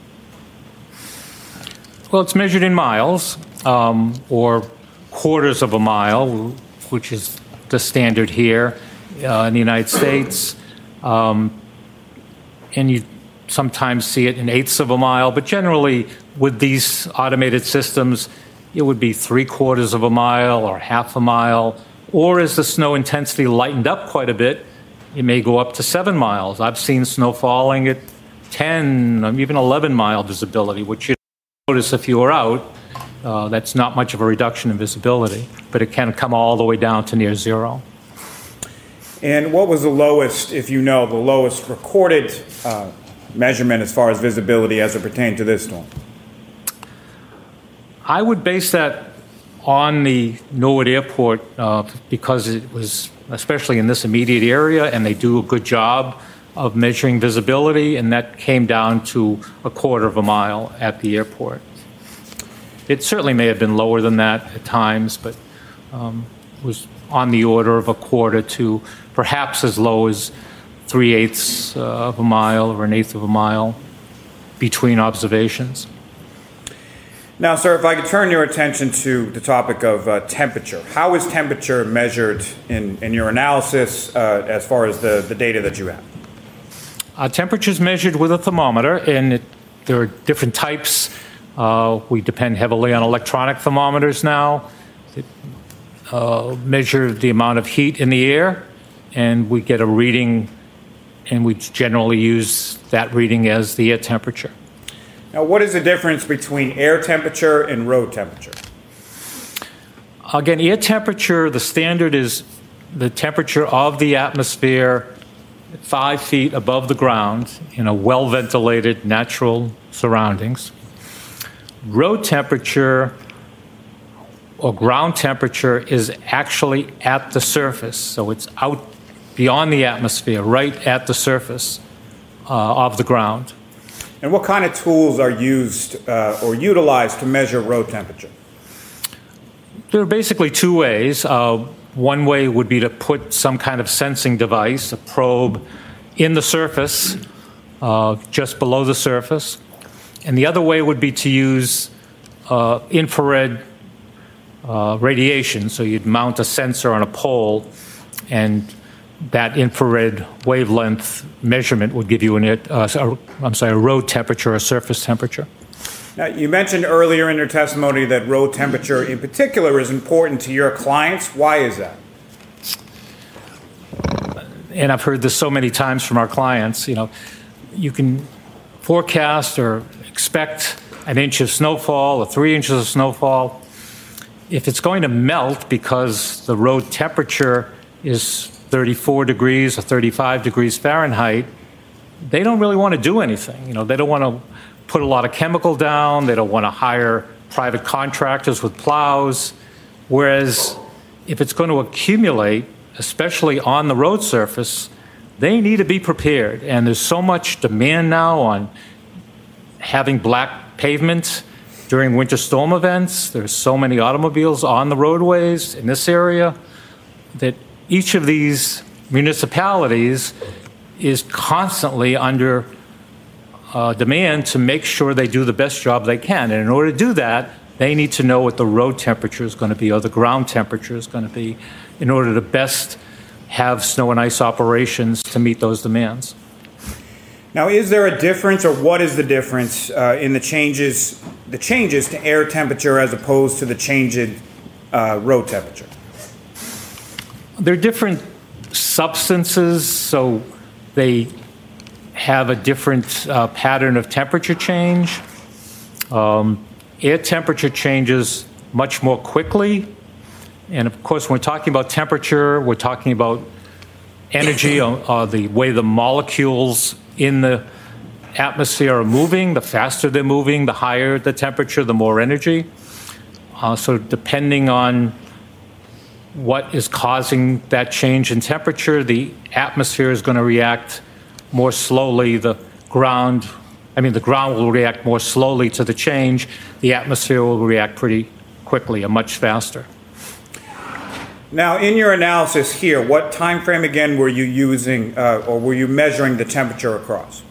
Well, it's measured in miles, um, or quarters of a mile, which is the standard here uh, in the United States. Um, and you sometimes see it in eighths of a mile, but generally with these automated systems, it would be three quarters of a mile or half a mile, or as the snow intensity lightened up quite a bit, it may go up to seven miles. I've seen snow falling at ten, even eleven mile visibility, which you notice if you were out. Uh, that's not much of a reduction in visibility, but it can come all the way down to near zero. And what was the lowest, if you know, the lowest recorded uh, measurement as far as visibility as it pertained to this storm? I would base that on the Norwood Airport uh, because it was, especially in this immediate area, and they do a good job of measuring visibility, and that came down to a quarter of a mile at the airport. It certainly may have been lower than that at times, but um, was on the order of a quarter to perhaps as low as three-eighths uh, of a mile or an eighth of a mile between observations. Now, sir, if I could turn your attention to the topic of uh, temperature. How is temperature measured in, in your analysis uh, as far as the, the data that you have? Uh, temperature is measured with a thermometer, and it, there are different types. Uh, we depend heavily on electronic thermometers now that uh, measure the amount of heat in the air, and we get a reading, and we generally use that reading as the air temperature. Now, what is the difference between air temperature and road temperature? Again, air temperature, the standard is the temperature of the atmosphere five feet above the ground in a well-ventilated natural surroundings. Road temperature or ground temperature is actually at the surface, so it's out beyond the atmosphere, right at the surface uh, of the ground. And what kind of tools are used uh, or utilized to measure road temperature? There are basically two ways. Uh, one way would be to put some kind of sensing device, a probe, in the surface, uh, just below the surface. And the other way would be to use uh, infrared uh, radiation. So you'd mount a sensor on a pole, and that infrared wavelength measurement would give you an, uh, I'm sorry, a road temperature, a surface temperature. Now, you mentioned earlier in your testimony that road temperature in particular is important to your clients. Why is that? And I've heard this so many times from our clients. You know, you can forecast or expect an inch of snowfall or three inches of snowfall. If it's going to melt because the road temperature is thirty-four degrees or thirty-five degrees Fahrenheit, they don't really want to do anything. You know, they don't want to put a lot of chemical down. They don't want to hire private contractors with plows. Whereas if it's going to accumulate, especially on the road surface, they need to be prepared. And there's so much demand now on having black pavement during winter storm events. There's so many automobiles on the roadways in this area that each of these municipalities is constantly under uh, demand to make sure they do the best job they can. And in order to do that, they need to know what the road temperature is going to be or the ground temperature is going to be in order to best have snow and ice operations to meet those demands. Now, is there a difference, or what is the difference uh, in the changes, the changes to air temperature as opposed to the change in uh, road temperature? They're different substances, so they have a different uh, pattern of temperature change. Um, air temperature changes much more quickly. And of course, when we're talking about temperature, we're talking about energy, uh, the way the molecules in the atmosphere are moving. The faster they're moving, the higher the temperature, the more energy. Uh, so depending on what is causing that change in temperature, the atmosphere is going to react more slowly. The ground, I mean, the ground will react more slowly to the change. The atmosphere will react pretty quickly and much faster. Now, in your analysis here, what time frame again were you using, uh, or were you measuring the temperature across?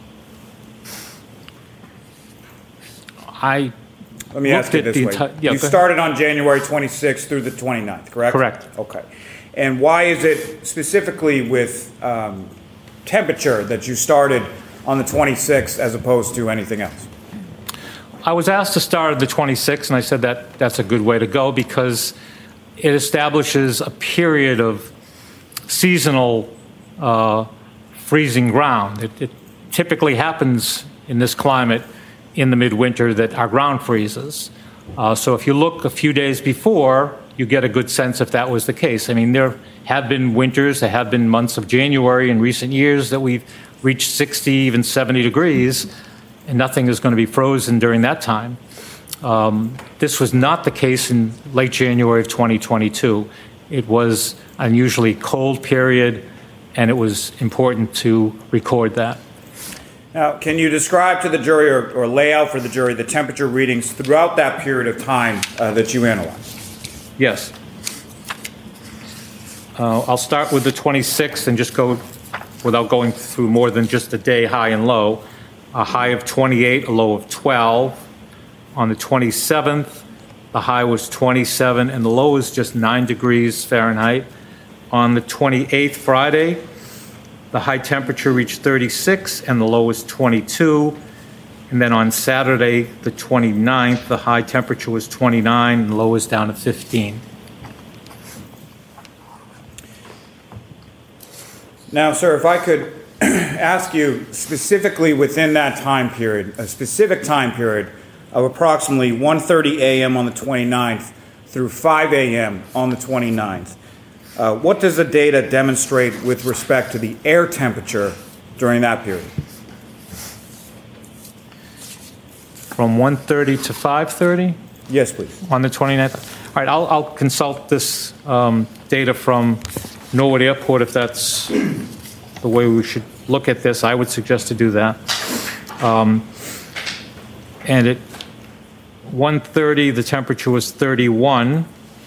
I Let me ask you this way. Enti- yeah, you started on January twenty-sixth through the twenty-ninth, correct? Correct. Okay. And why is it specifically with um, temperature that you started on the twenty-sixth as opposed to anything else? I was asked to start at the twenty-sixth, and I said that that's a good way to go because it establishes a period of seasonal uh, freezing ground. It, it typically happens in this climate in the midwinter that our ground freezes. Uh, so if you look a few days before, you get a good sense if that was the case. I mean, there have been winters, there have been months of January in recent years that we've reached sixty, even seventy degrees, and nothing is going to be frozen during that time. Um, this was not the case in late January of twenty twenty-two. It was an unusually cold period, and it was important to record that. Now, can you describe to the jury or, or lay out for the jury the temperature readings throughout that period of time uh, that you analyzed? Yes. Uh, I'll start with the twenty-sixth and just go without going through more than just a day high and low. A high of twenty-eight, a low of twelve. On the twenty-seventh, the high was twenty-seven and the low was just nine degrees Fahrenheit. On the twenty-eighth, Friday, the high temperature reached thirty-six and the low was twenty-two. And then on Saturday, the twenty-ninth, the high temperature was twenty-nine and the low was down to fifteen. Now, sir, if I could ask you specifically within that time period, a specific time period of approximately one thirty a.m. on the twenty-ninth through five a.m. on the twenty-ninth, uh, what does the data demonstrate with respect to the air temperature during that period? From one thirty to five thirty? Yes, please. On the twenty-ninth? All right, I'll, I'll consult this um, data from Norwood Airport if that's the way we should look at this. I would suggest to do that. Um, and at one thirty, the temperature was thirty-one.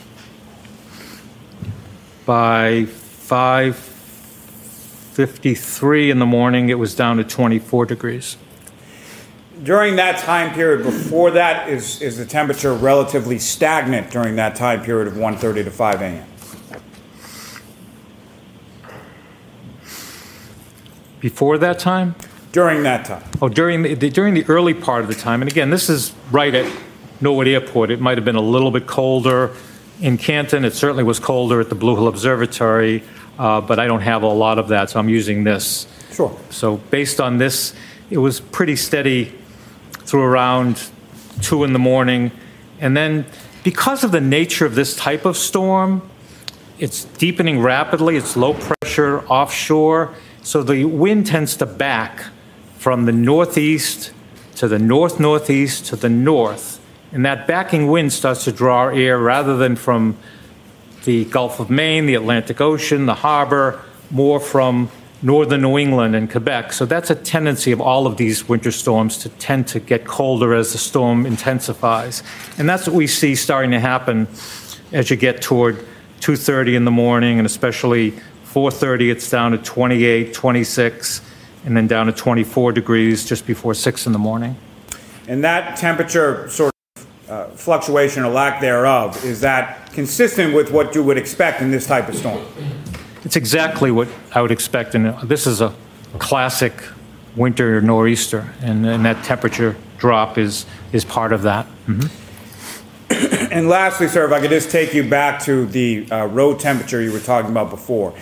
By five fifty-three in the morning, it was down to twenty-four degrees. During that time period, before that, is, is the temperature relatively stagnant during that time period of one thirty to five a.m.? Before that time? During that time. Oh, during the, the during the early part of the time, and again, this is right at Norwood Airport. It might have been a little bit colder in Canton. It certainly was colder at the Blue Hill Observatory, uh, but I don't have a lot of that, so I'm using this. Sure. So based on this, it was pretty steady through around two in the morning, and then because of the nature of this type of storm, it's deepening rapidly. It's low pressure offshore. So the wind tends to back from the northeast to the north-northeast to the north. And that backing wind starts to draw air rather than from the Gulf of Maine, the Atlantic Ocean, the harbor, more from northern New England and Quebec. So that's a tendency of all of these winter storms to tend to get colder as the storm intensifies. And that's what we see starting to happen as you get toward two thirty in the morning, and especially four thirty, it's down to twenty-eight, twenty-six, and then down to twenty-four degrees just before six in the morning. And that temperature sort of uh, fluctuation or lack thereof, is that consistent with what you would expect in this type of storm? It's exactly what I would expect. And this is a classic winter nor'easter, and, and that temperature drop is, is part of that. Mm-hmm. And lastly, sir, if I could just take you back to the uh, road temperature you were talking about before.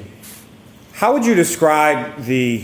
How would you describe the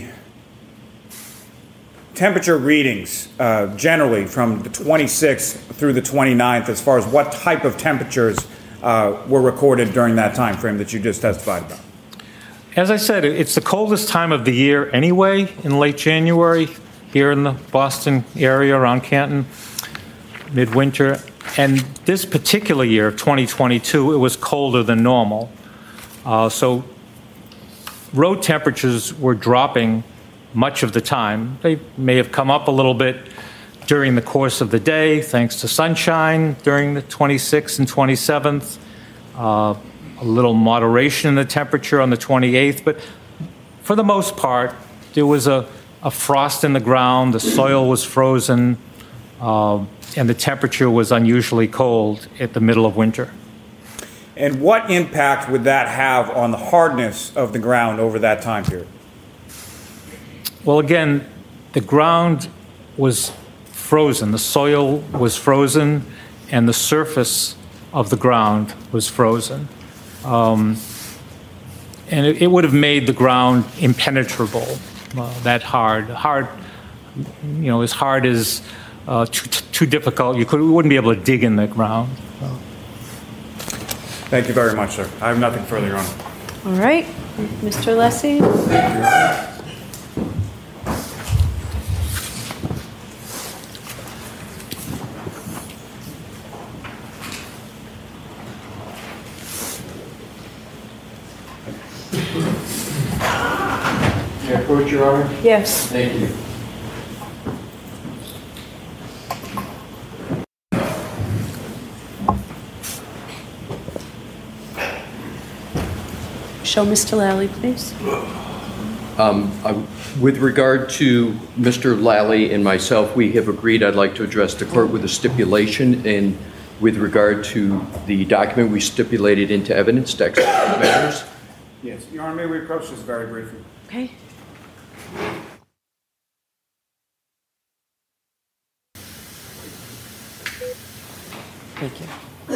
temperature readings uh, generally from the twenty-sixth through the twenty-ninth as far as what type of temperatures uh, were recorded during that time frame that you just testified about? As I said, it's the coldest time of the year anyway in late January here in the Boston area around Canton, midwinter. And this particular year, twenty twenty-two, it was colder than normal. Uh, so road temperatures were dropping much of the time. They may have come up a little bit during the course of the day, thanks to sunshine during the twenty-sixth and twenty-seventh. Uh, a little moderation in the temperature on the twenty-eighth, but for the most part, there was a, a frost in the ground, the soil was frozen, uh, and the temperature was unusually cold at the middle of winter. And what impact would that have on the hardness of the ground over that time period? Well, again, the ground was frozen, the soil was frozen, and the surface of the ground was frozen. Um, and it, it would have made the ground impenetrable, uh, that hard. Hard, you know, as hard as uh, too, too difficult. You could, we wouldn't be able to dig in the ground. So. Thank you very much, sir. I have nothing further, Your Honor. All right. Mister Lessie? May I approach, Your Honor? Yes. Thank you. Show Mister Lally, please. Um, I- With regard to Mister Lally and myself, we have agreed I'd like to address the court with a stipulation, and with regard to the document we stipulated into evidence, to expedite matters. Yes, Your Honor, may we approach this very briefly? Okay. Thank you.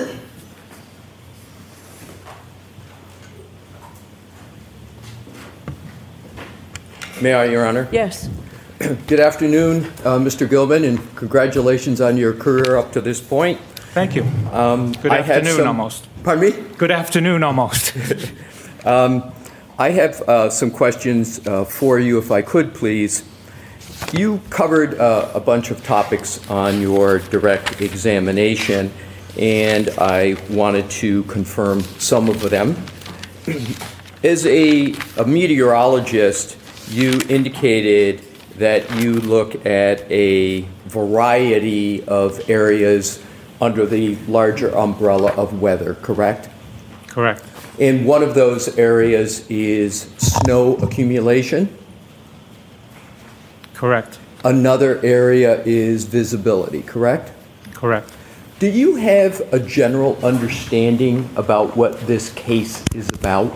May I, Your Honor? Yes. Good afternoon, uh, Mister Gilman, and congratulations on your career up to this point. Thank you. Um, Good I had afternoon, some- almost. Pardon me? Good afternoon, almost. um, I have uh, some questions uh, for you, if I could, please. You covered uh, a bunch of topics on your direct examination, and I wanted to confirm some of them. As a, a meteorologist, you indicated that you look at a variety of areas under the larger umbrella of weather, correct? Correct. And one of those areas is snow accumulation? Correct. Another area is visibility, correct? Correct. Do you have a general understanding about what this case is about?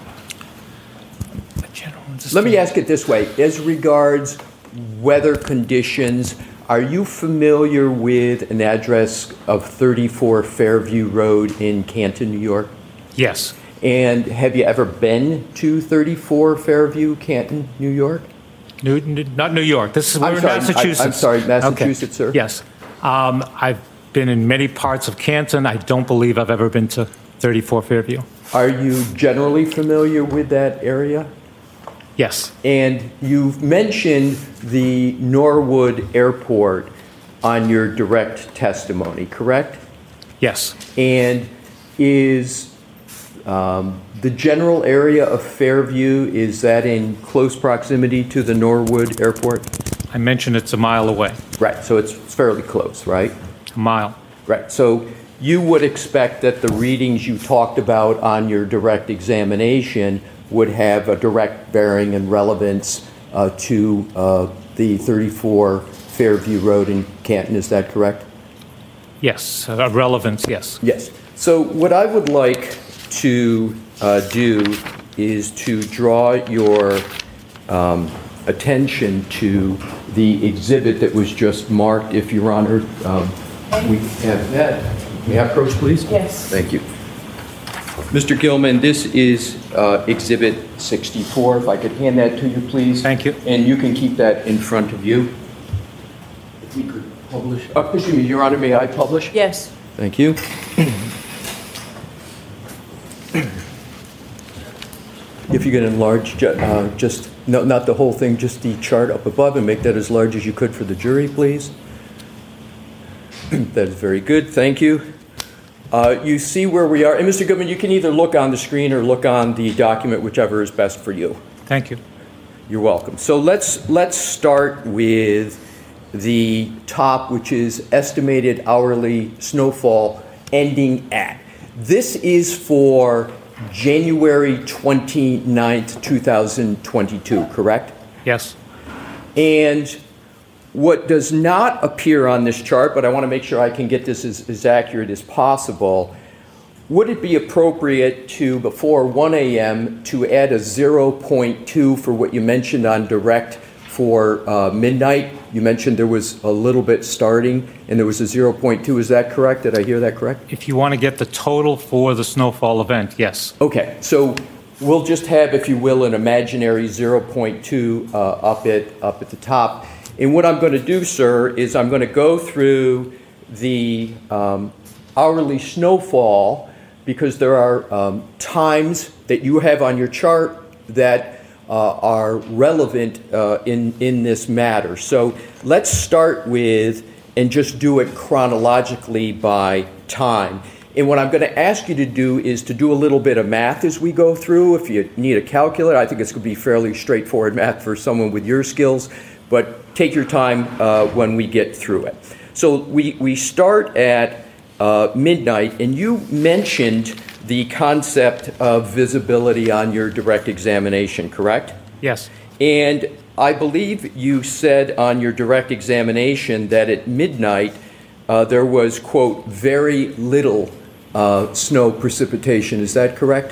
Let me ask it this way. As regards weather conditions, are you familiar with an address of thirty-four Fairview Road in Canton, New York? Yes. And have you ever been to thirty-four Fairview, Canton, New York? New, not New York. This is we're I'm in sorry, Massachusetts. I, I'm sorry, Massachusetts, okay. sir? Yes. Um, I've been in many parts of Canton. I don't believe I've ever been to thirty-four Fairview. Are you generally familiar with that area? Yes. And you've mentioned the Norwood Airport on your direct testimony, correct? Yes. And is um, the general area of Fairview, is that in close proximity to the Norwood Airport? I mentioned it's a mile away. Right, so it's fairly close, right? A mile. Right, so you would expect that the readings you talked about on your direct examination would have a direct bearing and relevance uh, to uh, the thirty-four Fairview Road in Canton, is that correct? Yes, uh, relevance, yes. Yes. So what I would like to uh, do is to draw your um, attention to the exhibit that was just marked, if Your Honor. Um, we have that. May I approach, please? Yes. Thank you. Mister Gilman, this is uh, Exhibit sixty-four. If I could hand that to you, please. Thank you. And you can keep that in front of you. If we could publish. Uh, excuse me, Your Honor, may I publish? Yes. Thank you. If you can enlarge ju- uh, just, no, not the whole thing, just the chart up above, and make that as large as you could for the jury, please. That is very good. Thank you. Uh, you see where we are. And Mister Goodman, you can either look on the screen or look on the document, whichever is best for you. Thank you. You're welcome. So let's let's start with the top, which is estimated hourly snowfall ending at. This is for January twenty-ninth, two thousand twenty-two, correct? Yes. And what does not appear on this chart, but I want to make sure I can get this as, as accurate as possible, would it be appropriate to, before one a.m., to add a zero point two for what you mentioned on direct for uh, midnight. You mentioned there was a little bit starting, and there was a zero point two. Is that correct? Did I hear that correct? If you want to get the total for the snowfall event, yes. Okay, so we'll just have, if you will, an imaginary zero point two uh, up at up at the top. And what I'm going to do, sir, is I'm going to go through the um, hourly snowfall, because there are um, times that you have on your chart that uh, are relevant uh, in, in this matter. So let's start with, and just do it chronologically by time. And what I'm going to ask you to do is to do a little bit of math as we go through. If you need a calculator, I think it's going to be fairly straightforward math for someone with your skills, but take your time uh, when we get through it. So we, we start at uh, midnight, and you mentioned the concept of visibility on your direct examination, correct? Yes. And I believe you said on your direct examination that at midnight uh, there was, quote, very little uh, snow precipitation. Is that correct?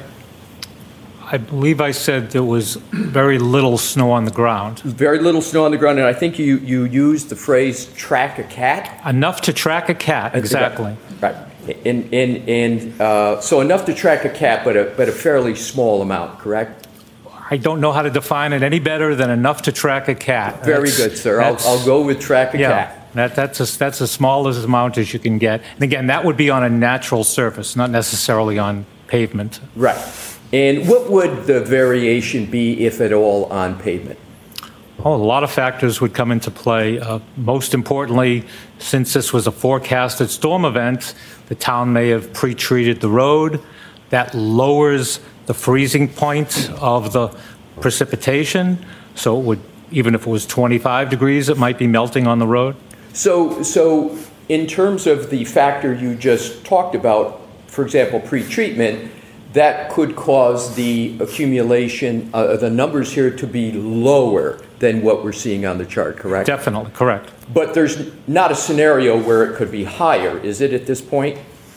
I believe I said there was very little snow on the ground. Very little snow on the ground, and I think you, you used the phrase track a cat? Enough to track a cat, exactly. Right. And, and, and uh, so enough to track a cat, but a, but a fairly small amount, correct? I don't know how to define it any better than enough to track a cat. Very That's, good, sir. I'll, I'll go with track a yeah, cat. That, that's, a, that's the smallest amount as you can get. And again, that would be on a natural surface, not necessarily on pavement. Right. And what would the variation be, if at all, on pavement? Oh, a lot of factors would come into play. Uh, most importantly, since this was a forecasted storm event, the town may have pre-treated the road. That lowers the freezing point of the precipitation. So it would, even if it was twenty-five degrees, it might be melting on the road. So, so in terms of the factor you just talked about, for example, pre-treatment, that could cause the accumulation, uh, the numbers here to be lower than what we're seeing on the chart, correct? Definitely, correct. But there's not a scenario where it could be higher, is it, at this point?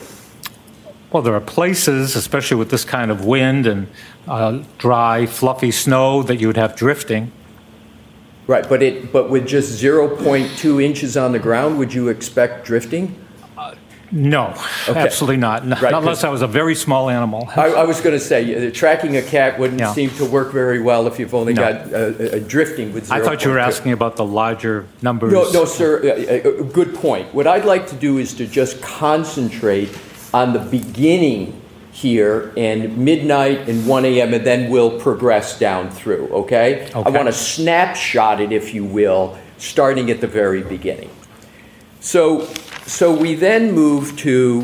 Well, there are places, especially with this kind of wind and uh, dry, fluffy snow, that you would have drifting. Right, but it, but with just zero point two inches on the ground, would you expect drifting? No, okay. Absolutely not. Not right, unless I was a very small animal. I, I was going to say, uh, tracking a cat wouldn't yeah. seem to work very well if you've only no. got uh, uh, drifting with zero. I thought you were asking about the larger numbers. No, no, sir. Uh, uh, good point. What I'd like to do is to just concentrate on the beginning here and midnight and one a.m. and then we'll progress down through, okay? okay? I want to snapshot it, if you will, starting at the very beginning. So, so we then move to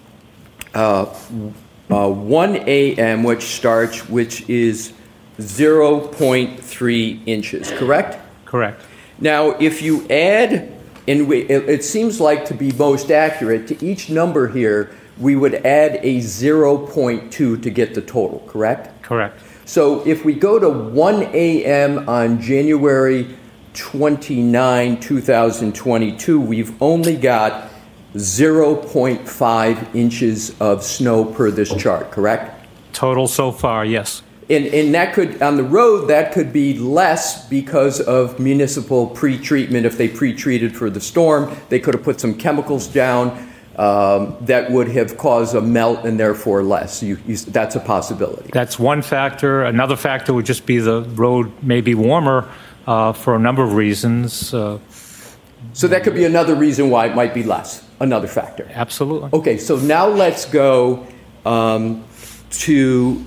uh, uh, one a.m., which starts, which is zero point three inches, correct? Correct. Now, if you add, and we, it, it seems like to be most accurate, to each number here, we would add a zero point two to get the total, correct? Correct. So if we go to one a.m. on January twenty-ninth, two thousand twenty-two, we've only got zero point five inches of snow per this chart, correct? Total so far, yes. And, and that could, on the road, that could be less because of municipal pre-treatment. If they pre-treated for the storm, they could have put some chemicals down um, that would have caused a melt and therefore less. You, you, that's a possibility. That's one factor. Another factor would just be the road may be warmer uh, for a number of reasons. Uh, so that could be another reason why it might be less. Another factor. Absolutely. Okay, so now let's go um, to,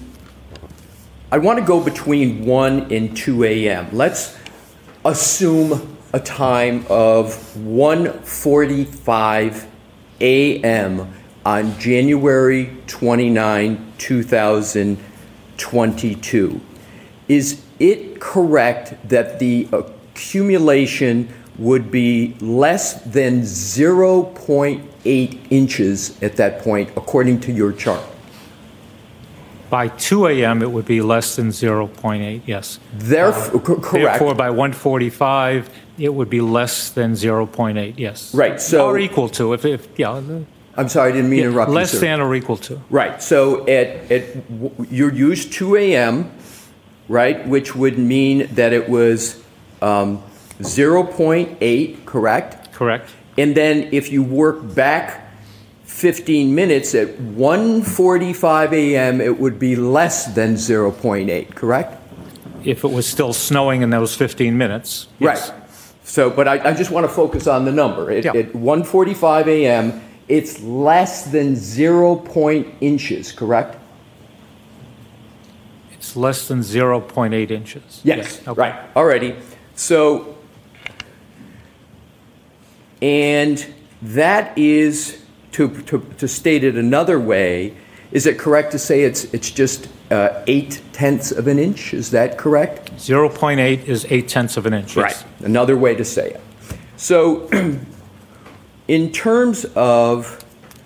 I want to go between one and two a.m. Let's assume a time of one forty-five a.m. on January twenty-ninth, two thousand twenty-two. Is it correct that the accumulation would be less than zero point eight inches at that point, according to your chart? By two a.m., it would be less than zero point eight, yes. Therefore, uh, correct. Therefore, by one forty-five, it would be less than zero point eight, yes. Right, so... Or equal to, if, if yeah. I'm sorry, I didn't mean yeah, to interrupt you, less sir. than or equal to. Right, so at, at you used two a.m., right, which would mean that it was um, zero point eight, correct? Correct. And then if you work back fifteen minutes at one forty-five a.m., it would be less than zero point eight, correct? If it was still snowing in those fifteen minutes. Yes. Right. So, but I, I just want to focus on the number. At, Yeah. at one forty-five a.m., it's less than zero point inches, correct? It's less than zero point eight inches. Yes. Okay. Right. Alrighty. So, and that is, to, to, to state it another way, is it correct to say it's, it's just uh, eight tenths of an inch? Is that correct? zero point eight is eight tenths of an inch. Right. Yes. Another way to say it. So, in terms of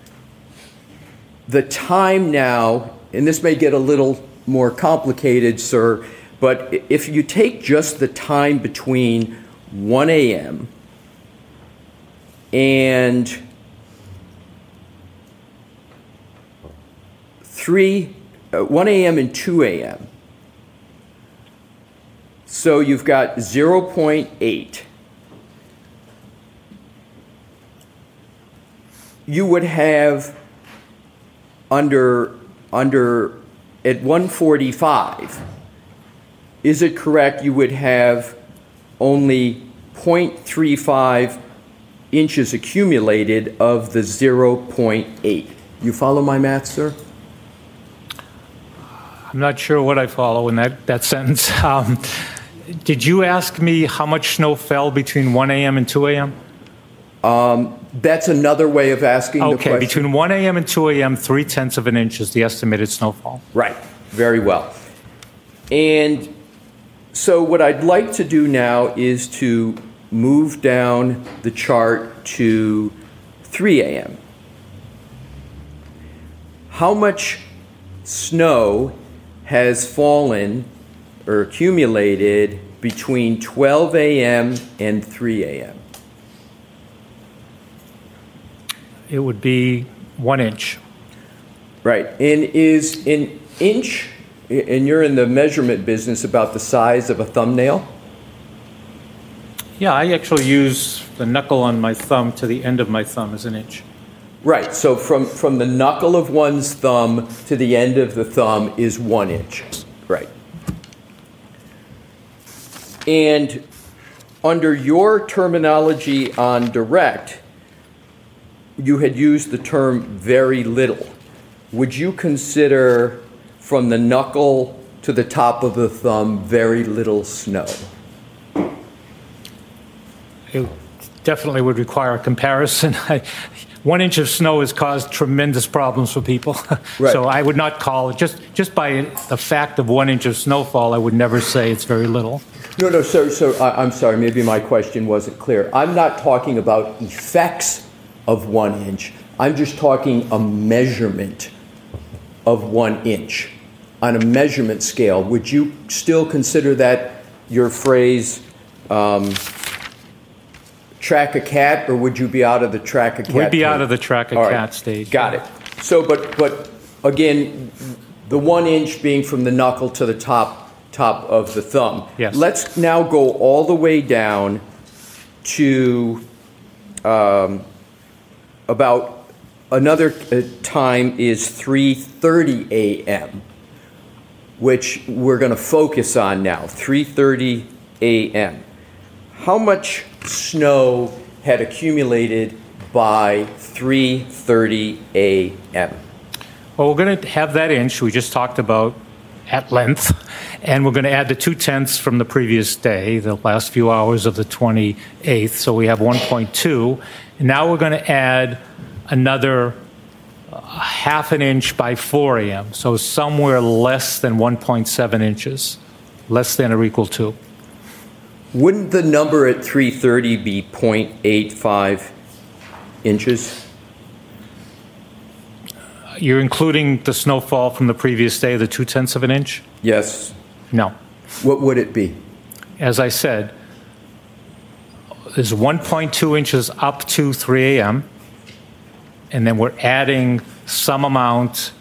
the time now, and this may get a little more complicated, sir, but if you take just the time between one a.m. and three, uh, one a.m. and two a.m., so you've got zero point eight. You would have under, under at one forty-five, is it correct you would have only zero point three five inches accumulated of the zero point eight? You follow my math, sir? I'm not sure what I follow in that, that sentence. Um, did you ask me how much snow fell between one a.m. and two a.m.? Um, that's another way of asking okay, the question. between one a.m. and two a.m., three tenths of an inch is the estimated snowfall. Right, very well. And so what I'd like to do now is to move down the chart to three a.m. How much snow has fallen or accumulated between twelve a.m. and three a.m.? It would be one inch. Right. And is an inch, and you're in the measurement business, about the size of a thumbnail? Yeah, I actually use the knuckle on my thumb to the end of my thumb as an inch. Right. So from, from the knuckle of one's thumb to the end of the thumb is one inch. Right. And under your terminology on direct, you had used the term very little. Would you consider from the knuckle to the top of the thumb very little snow? It definitely would require a comparison. I, one inch of snow has caused tremendous problems for people. Right. So I would not call it, just, just by the fact of one inch of snowfall, I would never say it's very little. No, no, sir, sir, I, I'm sorry, maybe my question wasn't clear. I'm not talking about effects of one inch. I'm just talking a measurement of one inch on a measurement scale. Would you still consider that your phrase, um, track a cat, or would you be out of the track a cat? We'd be out of the track a All right. cat stage. Got it. So, but, but again, the one inch being from the knuckle to the top, top of the thumb. Yes. Let's now go all the way down to, um, about another uh, time is three thirty a.m., which we're going to focus on now, three thirty a.m. How much snow had accumulated by three thirty a.m.? Well, we're going to have that inch we just talked about at length, and we're going to add the two tenths from the previous day, the last few hours of the twenty-eighth, so we have one point two. And now we're going to add another uh, half an inch by four a.m., so somewhere less than one point seven inches, less than or equal to. Wouldn't the number at three thirty be zero point eight five inches? You're including the snowfall from the previous day, the two tenths of an inch? Yes. No. What would it be? As I said, there's one point two inches up to three a.m., and then we're adding some amount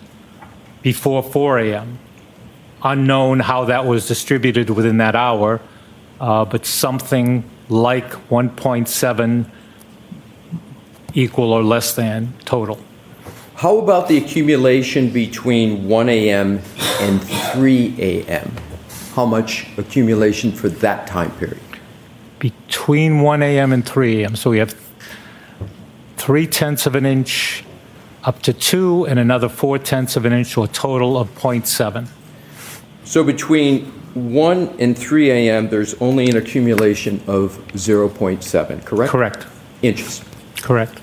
before four a.m. Unknown how that was distributed within that hour, uh, but something like one point seven equal or less than total. How about the accumulation between one a.m. and three a.m.? How much accumulation for that time period? Between one a.m. and three a.m. So we have three tenths of an inch up to two, and another four tenths of an inch, to a total of zero point seven. So between one and three a.m., there's only an accumulation of zero point seven, correct? Correct. Inches. Correct.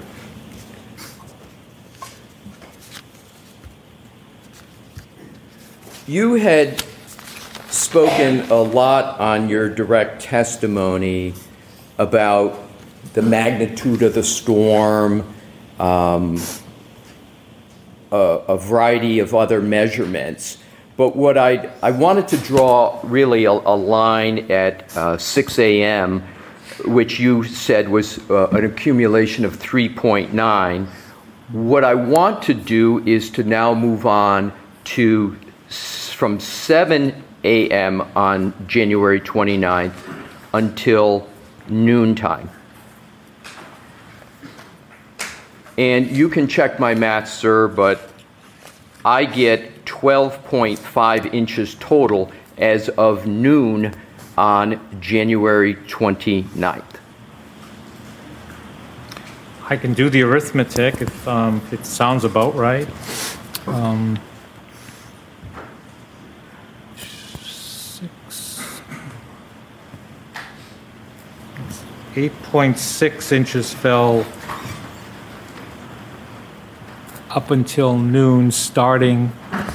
You had spoken a lot on your direct testimony about the magnitude of the storm, um, a, a variety of other measurements. But what I I wanted to draw really a, a line at uh, six a.m., which you said was uh, an accumulation of three point nine. What I want to do is to now move on to s- from seven a.m. on January twenty-ninth until noontime. And you can check my math, sir, but I get twelve point five inches total as of noon on January twenty-ninth. I can do the arithmetic if um, it sounds about right. Um, six, eight point six inches fell up until noon, starting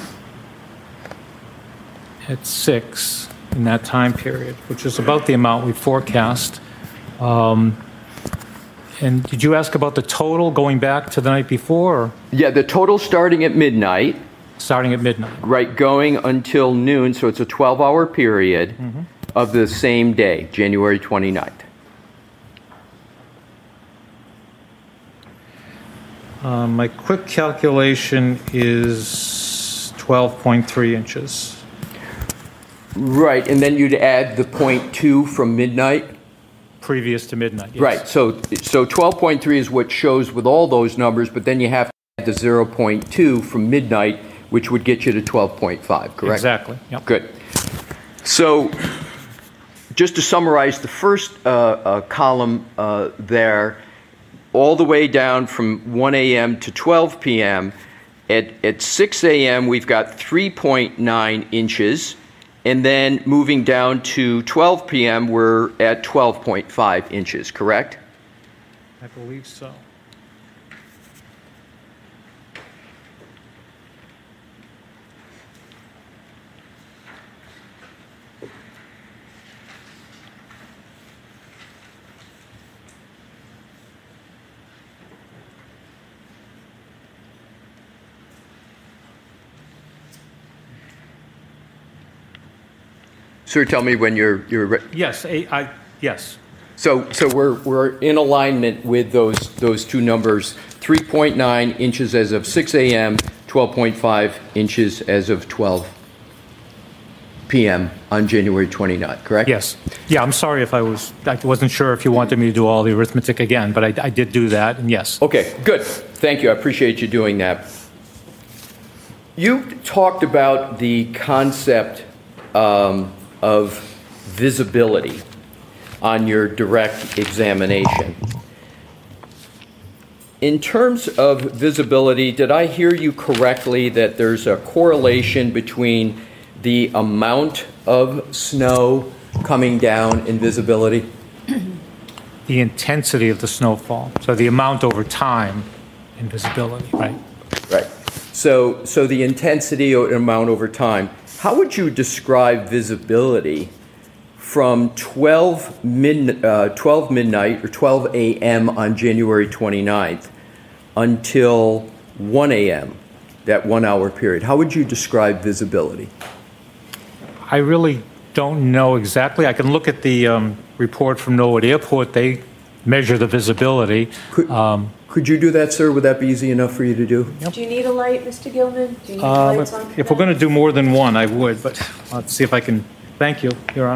at six in that time period, which is about the amount we forecast. Um, and did you ask about the total going back to the night before? Or? Yeah, the total starting at midnight. Starting at midnight. Right, going until noon, so it's a twelve-hour period mm-hmm. of the same day, January twenty-ninth. Uh, my quick calculation is twelve point three inches. Right, and then you'd add the point two from midnight? Previous to midnight, yes. Right, so so twelve point three is what shows with all those numbers, but then you have to add the zero point two from midnight, which would get you to twelve point five, correct? Exactly, yep. Good. So just to summarize the first uh, uh, column uh, there, all the way down from one a.m. to twelve p.m., at, at six a.m. we've got three point nine inches, and then moving down to twelve p.m. we're at twelve point five inches, correct? I believe so. Sir, tell me when you're you're re- Yes, I, I yes. So so we're we're in alignment with those those two numbers, three point nine inches as of six a.m., twelve point five inches as of twelve p.m. on January twenty-ninth, correct? Yes. Yeah, I'm sorry if I was I wasn't sure if you wanted me to do all the arithmetic again, but I, I did do that, and yes. Okay, good. Thank you. I appreciate you doing that. You talked about the concept um, of visibility on your direct examination. In terms of visibility, did I hear you correctly that there's a correlation between the amount of snow coming down in visibility? The intensity of the snowfall, so the amount over time in visibility, right? Right. So, so the intensity or amount over time. How would you describe visibility from twelve, mid, uh, twelve midnight or twelve a.m. on January twenty-ninth until one a.m., that one-hour period? How would you describe visibility? I really don't know exactly. I can look at the um, report from Norwood Airport. They measure the visibility. Could, um, could you do that, sir? Would that be easy enough for you to do? Yep. Do you need a light, Mister Gilman? Do you need uh, lights on? If we're going to do more than one, I would, but let's see if I can. Thank you, Your Honor.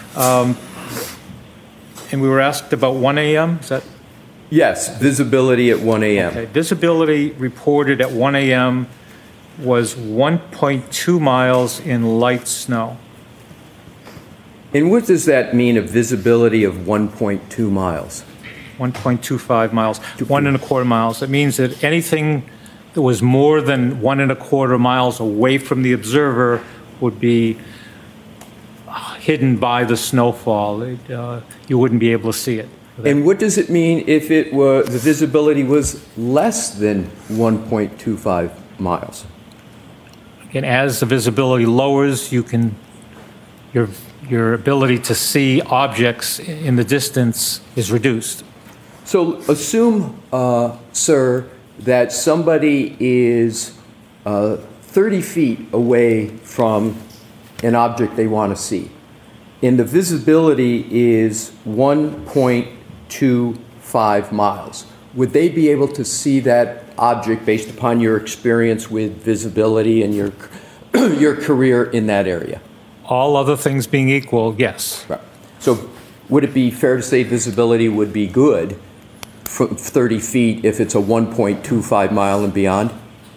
Um, and we were asked about one a.m., is that? Yes, visibility at one a.m. Okay. Visibility reported at one a.m. was one point two miles in light snow. And what does that mean, a visibility of one point two miles? one point two five miles, one and a quarter miles. It means that anything that was more than one and a quarter miles away from the observer would be hidden by the snowfall. It, uh, you wouldn't be able to see it. And what does it mean if it were the visibility was less than one point two five miles? And as the visibility lowers, you can your your ability to see objects in the distance is reduced. So assume, uh, sir, that somebody is uh, thirty feet away from an object they want to see, and the visibility is one point two five miles. Would they be able to see that object based upon your experience with visibility and your your career in that area? All other things being equal, yes. Right. So would it be fair to say visibility would be good from thirty feet if it's a one point two five mile and beyond?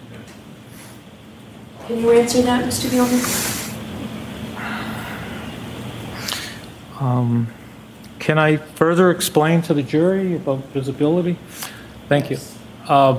Can you answer that, Mister Gilman? Um, can I further explain to the jury about visibility? Thank you. Uh,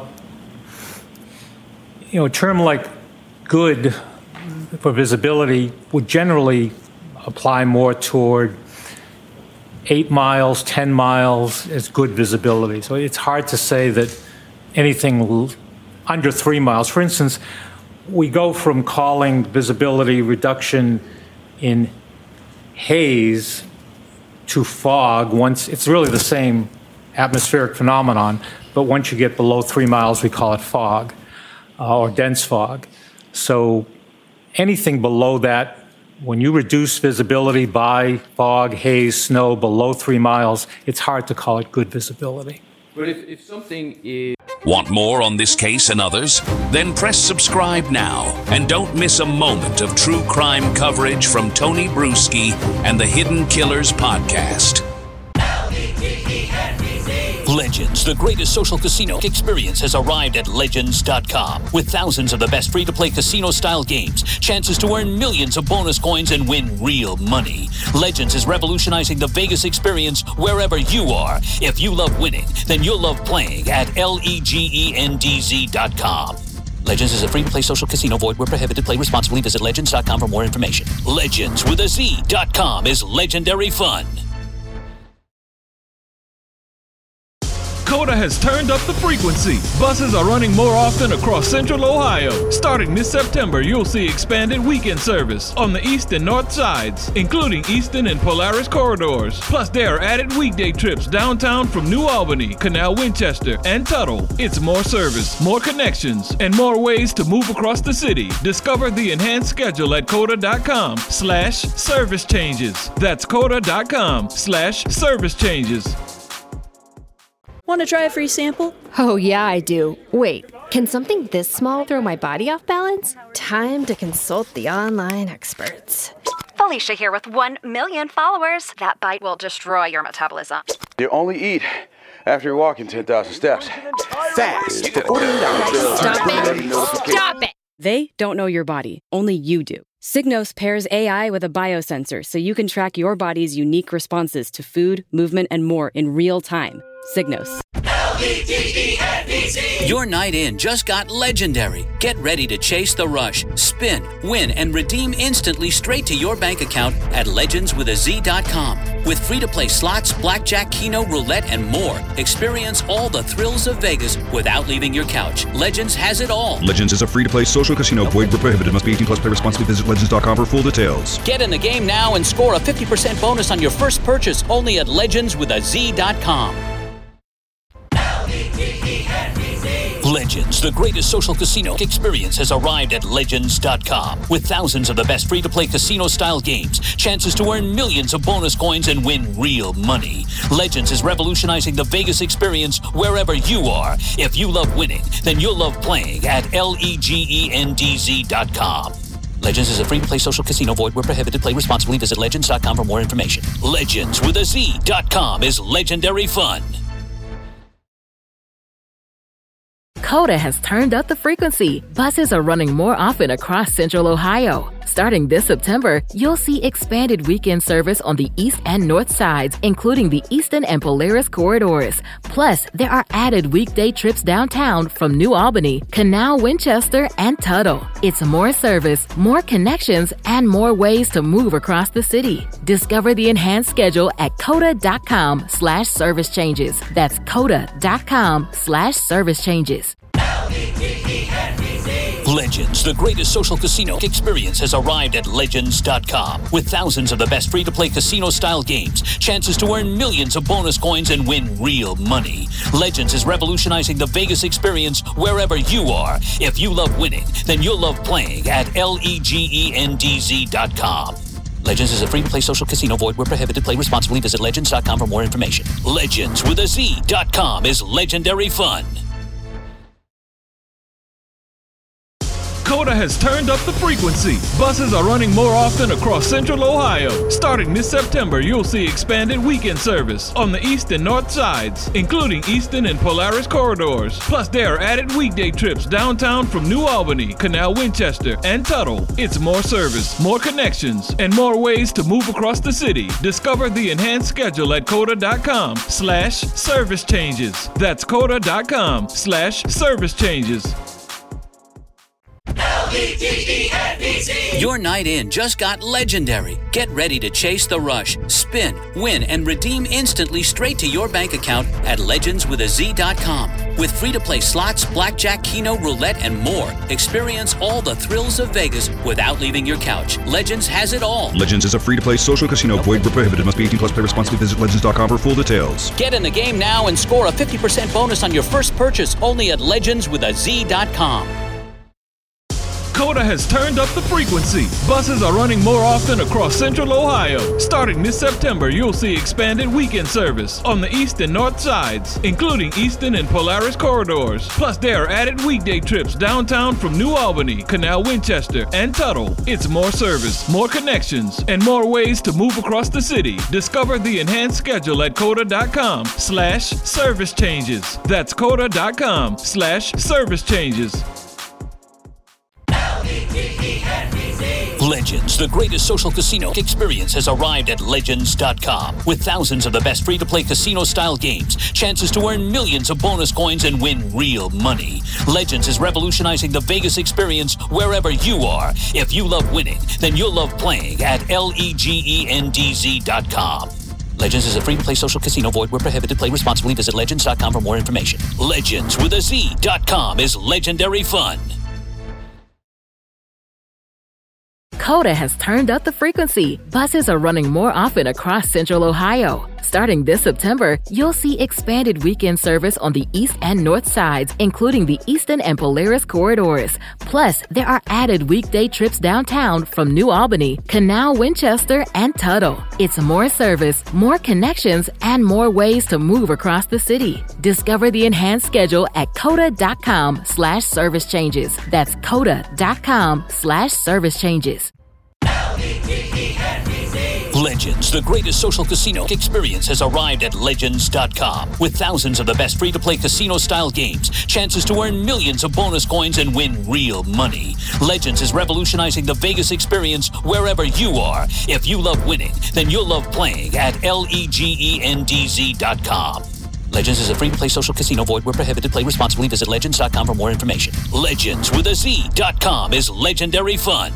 you know, a term like good for visibility would generally apply more toward eight miles, ten miles as good visibility. So it's hard to say that anything l- under three miles. For instance, we go from calling visibility reduction in haze to fog once, it's really the same atmospheric phenomenon, but once you get below three miles, we call it fog uh, or dense fog. So anything below that, when you reduce visibility by fog, haze, snow below three miles, it's hard to call it good visibility. But if, if something is... Want more on this case and others? Then press subscribe now and don't miss a moment of true crime coverage from Tony Bruschi and the Hidden Killers podcast. Legends, the greatest social casino experience, has arrived at Legends dot com. With thousands of the best free-to-play casino-style games, chances to earn millions of bonus coins and win real money. Legends is revolutionizing the Vegas experience wherever you are. If you love winning, then you'll love playing at Legends dot com. Legends is a free-to-play social casino. Void where prohibited. Play responsibly. Visit Legends dot com for more information. Legends with a Z dot com is legendary fun. COTA has turned up the frequency. Buses are running more often across Central Ohio. Starting this September, you'll see expanded weekend service on the east and north sides, including Easton and Polaris corridors. Plus, there are added weekday trips downtown from New Albany, Canal Winchester, and Tuttle. It's more service, more connections, and more ways to move across the city. Discover the enhanced schedule at COTA dot com slash service changes. That's COTA dot com slash service changes. Want to try a free sample? Oh, yeah, I do. Wait, can something this small throw my body off balance? Time to consult the online experts. Felicia here with one million followers. That bite will destroy your metabolism. You only eat after you're walking ten thousand steps. Fast. Stop it. Stop it. They don't know your body. Only you do. Signos pairs A I with a biosensor so you can track your body's unique responses to food, movement, and more in real time. Signos. L E G E N D Z. Your night in just got legendary. Get ready to chase the rush, spin, win, and redeem instantly straight to your bank account at Legends with a Z dot com. With free-to-play slots, blackjack, keno, roulette, and more, experience all the thrills of Vegas without leaving your couch. Legends has it all. Legends is a free-to-play social casino. Void where prohibited. Must be eighteen plus. Play responsibly. Visit Legends dot com for full details. Get in the game now and score a fifty percent bonus on your first purchase only at Legends with a Z dot com. Legends, the greatest social casino experience, has arrived at Legends dot com. With thousands of the best free-to-play casino-style games, chances to earn millions of bonus coins and win real money. Legends is revolutionizing the Vegas experience wherever you are. If you love winning, then you'll love playing at Legends dot com. Legends is a free-to-play social casino. Void where prohibited. Play responsibly. Visit legends dot com for more information. Legends with a Z dot com is legendary fun. Coda has turned up the frequency. Buses are running more often across Central Ohio. Starting this September, you'll see expanded weekend service on the east and north sides, including the Easton and Polaris corridors. Plus, there are added weekday trips downtown from New Albany, Canal, Winchester, and Tuttle. It's more service, more connections, and more ways to move across the city. Discover the enhanced schedule at coda.com slash service changes. That's coda.com slash service changes. Legends, the greatest social casino experience, has arrived at legends dot com. With thousands of the best free-to-play casino-style games, chances to earn millions of bonus coins and win real money. Legends is revolutionizing the Vegas experience wherever you are. If you love winning, then you'll love playing at legends dot com. Legends is a free-to-play social casino. Void where prohibited. Play responsibly. Visit legends dot com for more information. Legends with a Z dot com is legendary fun. Coda has turned up the frequency. Buses are running more often across Central Ohio. Starting this September, you'll see expanded weekend service on the east and north sides, including Easton and Polaris corridors. Plus, there are added weekday trips downtown from New Albany, Canal, Winchester, and Tuttle. It's more service, more connections, and more ways to move across the city. Discover the enhanced schedule at coda.com slash service changes. That's coda.com slash service changes. Your night in just got legendary. Get ready to chase the rush, spin, win, and redeem instantly straight to your bank account at legends with a Z dot com. With free-to-play slots, blackjack, keno, roulette, and more, experience all the thrills of Vegas without leaving your couch. Legends has it all. Legends is a free-to-play social casino. Void where prohibited. Must be eighteen plus. Play responsibly. Visit legends dot com for full details. Get in the game now and score a fifty percent bonus on your first purchase only at legends with a Z dot com. Coda has turned up the frequency. Buses are running more often across Central Ohio. Starting this September, you'll see expanded weekend service on the east and north sides, including Easton and Polaris corridors. Plus, there are added weekday trips downtown from New Albany, Canal, Winchester, and Tuttle. It's more service, more connections, and more ways to move across the city. Discover the enhanced schedule at coda.com slash service changes. That's coda.com slash service changes. Legends, the greatest social casino experience, has arrived at legends dot com. With thousands of the best free-to-play casino-style games, chances to earn millions of bonus coins and win real money. Legends is revolutionizing the Vegas experience wherever you are. If you love winning, then you'll love playing at legends dot com. Legends is a free-to-play social casino. Void where prohibited. Play responsibly. Visit legends dot com for more information. Legends with a Z dot com is legendary fun. Coda has turned up the frequency. Buses are running more often across Central Ohio. Starting this September, you'll see expanded weekend service on the east and north sides, including the Easton and Polaris corridors. Plus, there are added weekday trips downtown from New Albany, Canal, Winchester, and Tuttle. It's more service, more connections, and more ways to move across the city. Discover the enhanced schedule at coda.com slash service changes. That's coda.com slash service changes. Legends, the greatest social casino experience, has arrived at legends dot com. With thousands of the best free-to-play casino-style games, chances to earn millions of bonus coins and win real money. Legends is revolutionizing the Vegas experience wherever you are. If you love winning, then you'll love playing at legends dot com. Legends is a free-to-play social casino. Void where prohibited. Play responsibly. Visit legends dot com for more information. Legends with a Z dot com is legendary fun.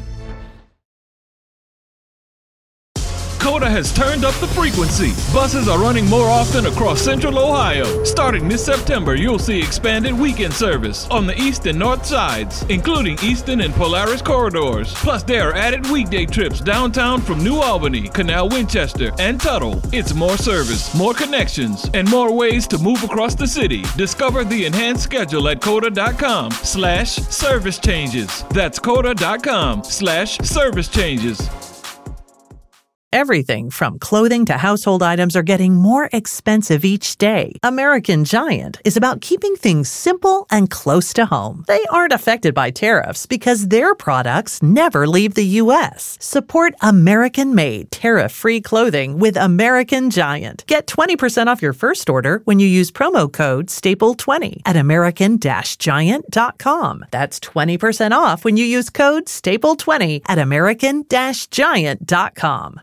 Coda has turned up the frequency. Buses are running more often across Central Ohio. Starting this September, you'll see expanded weekend service on the east and north sides, including Easton and Polaris corridors. Plus, there are added weekday trips downtown from New Albany, Canal, Winchester, and Tuttle. It's more service, more connections, and more ways to move across the city. Discover the enhanced schedule at coda.com slash service changes. That's coda.com slash service changes. Everything from clothing to household items are getting more expensive each day. American Giant is about keeping things simple and close to home. They aren't affected by tariffs because their products never leave the U S. Support American-made, tariff-free clothing with American Giant. Get twenty percent off your first order when you use promo code staple twenty at american giant dot com. That's twenty percent off when you use code staple twenty at american giant dot com.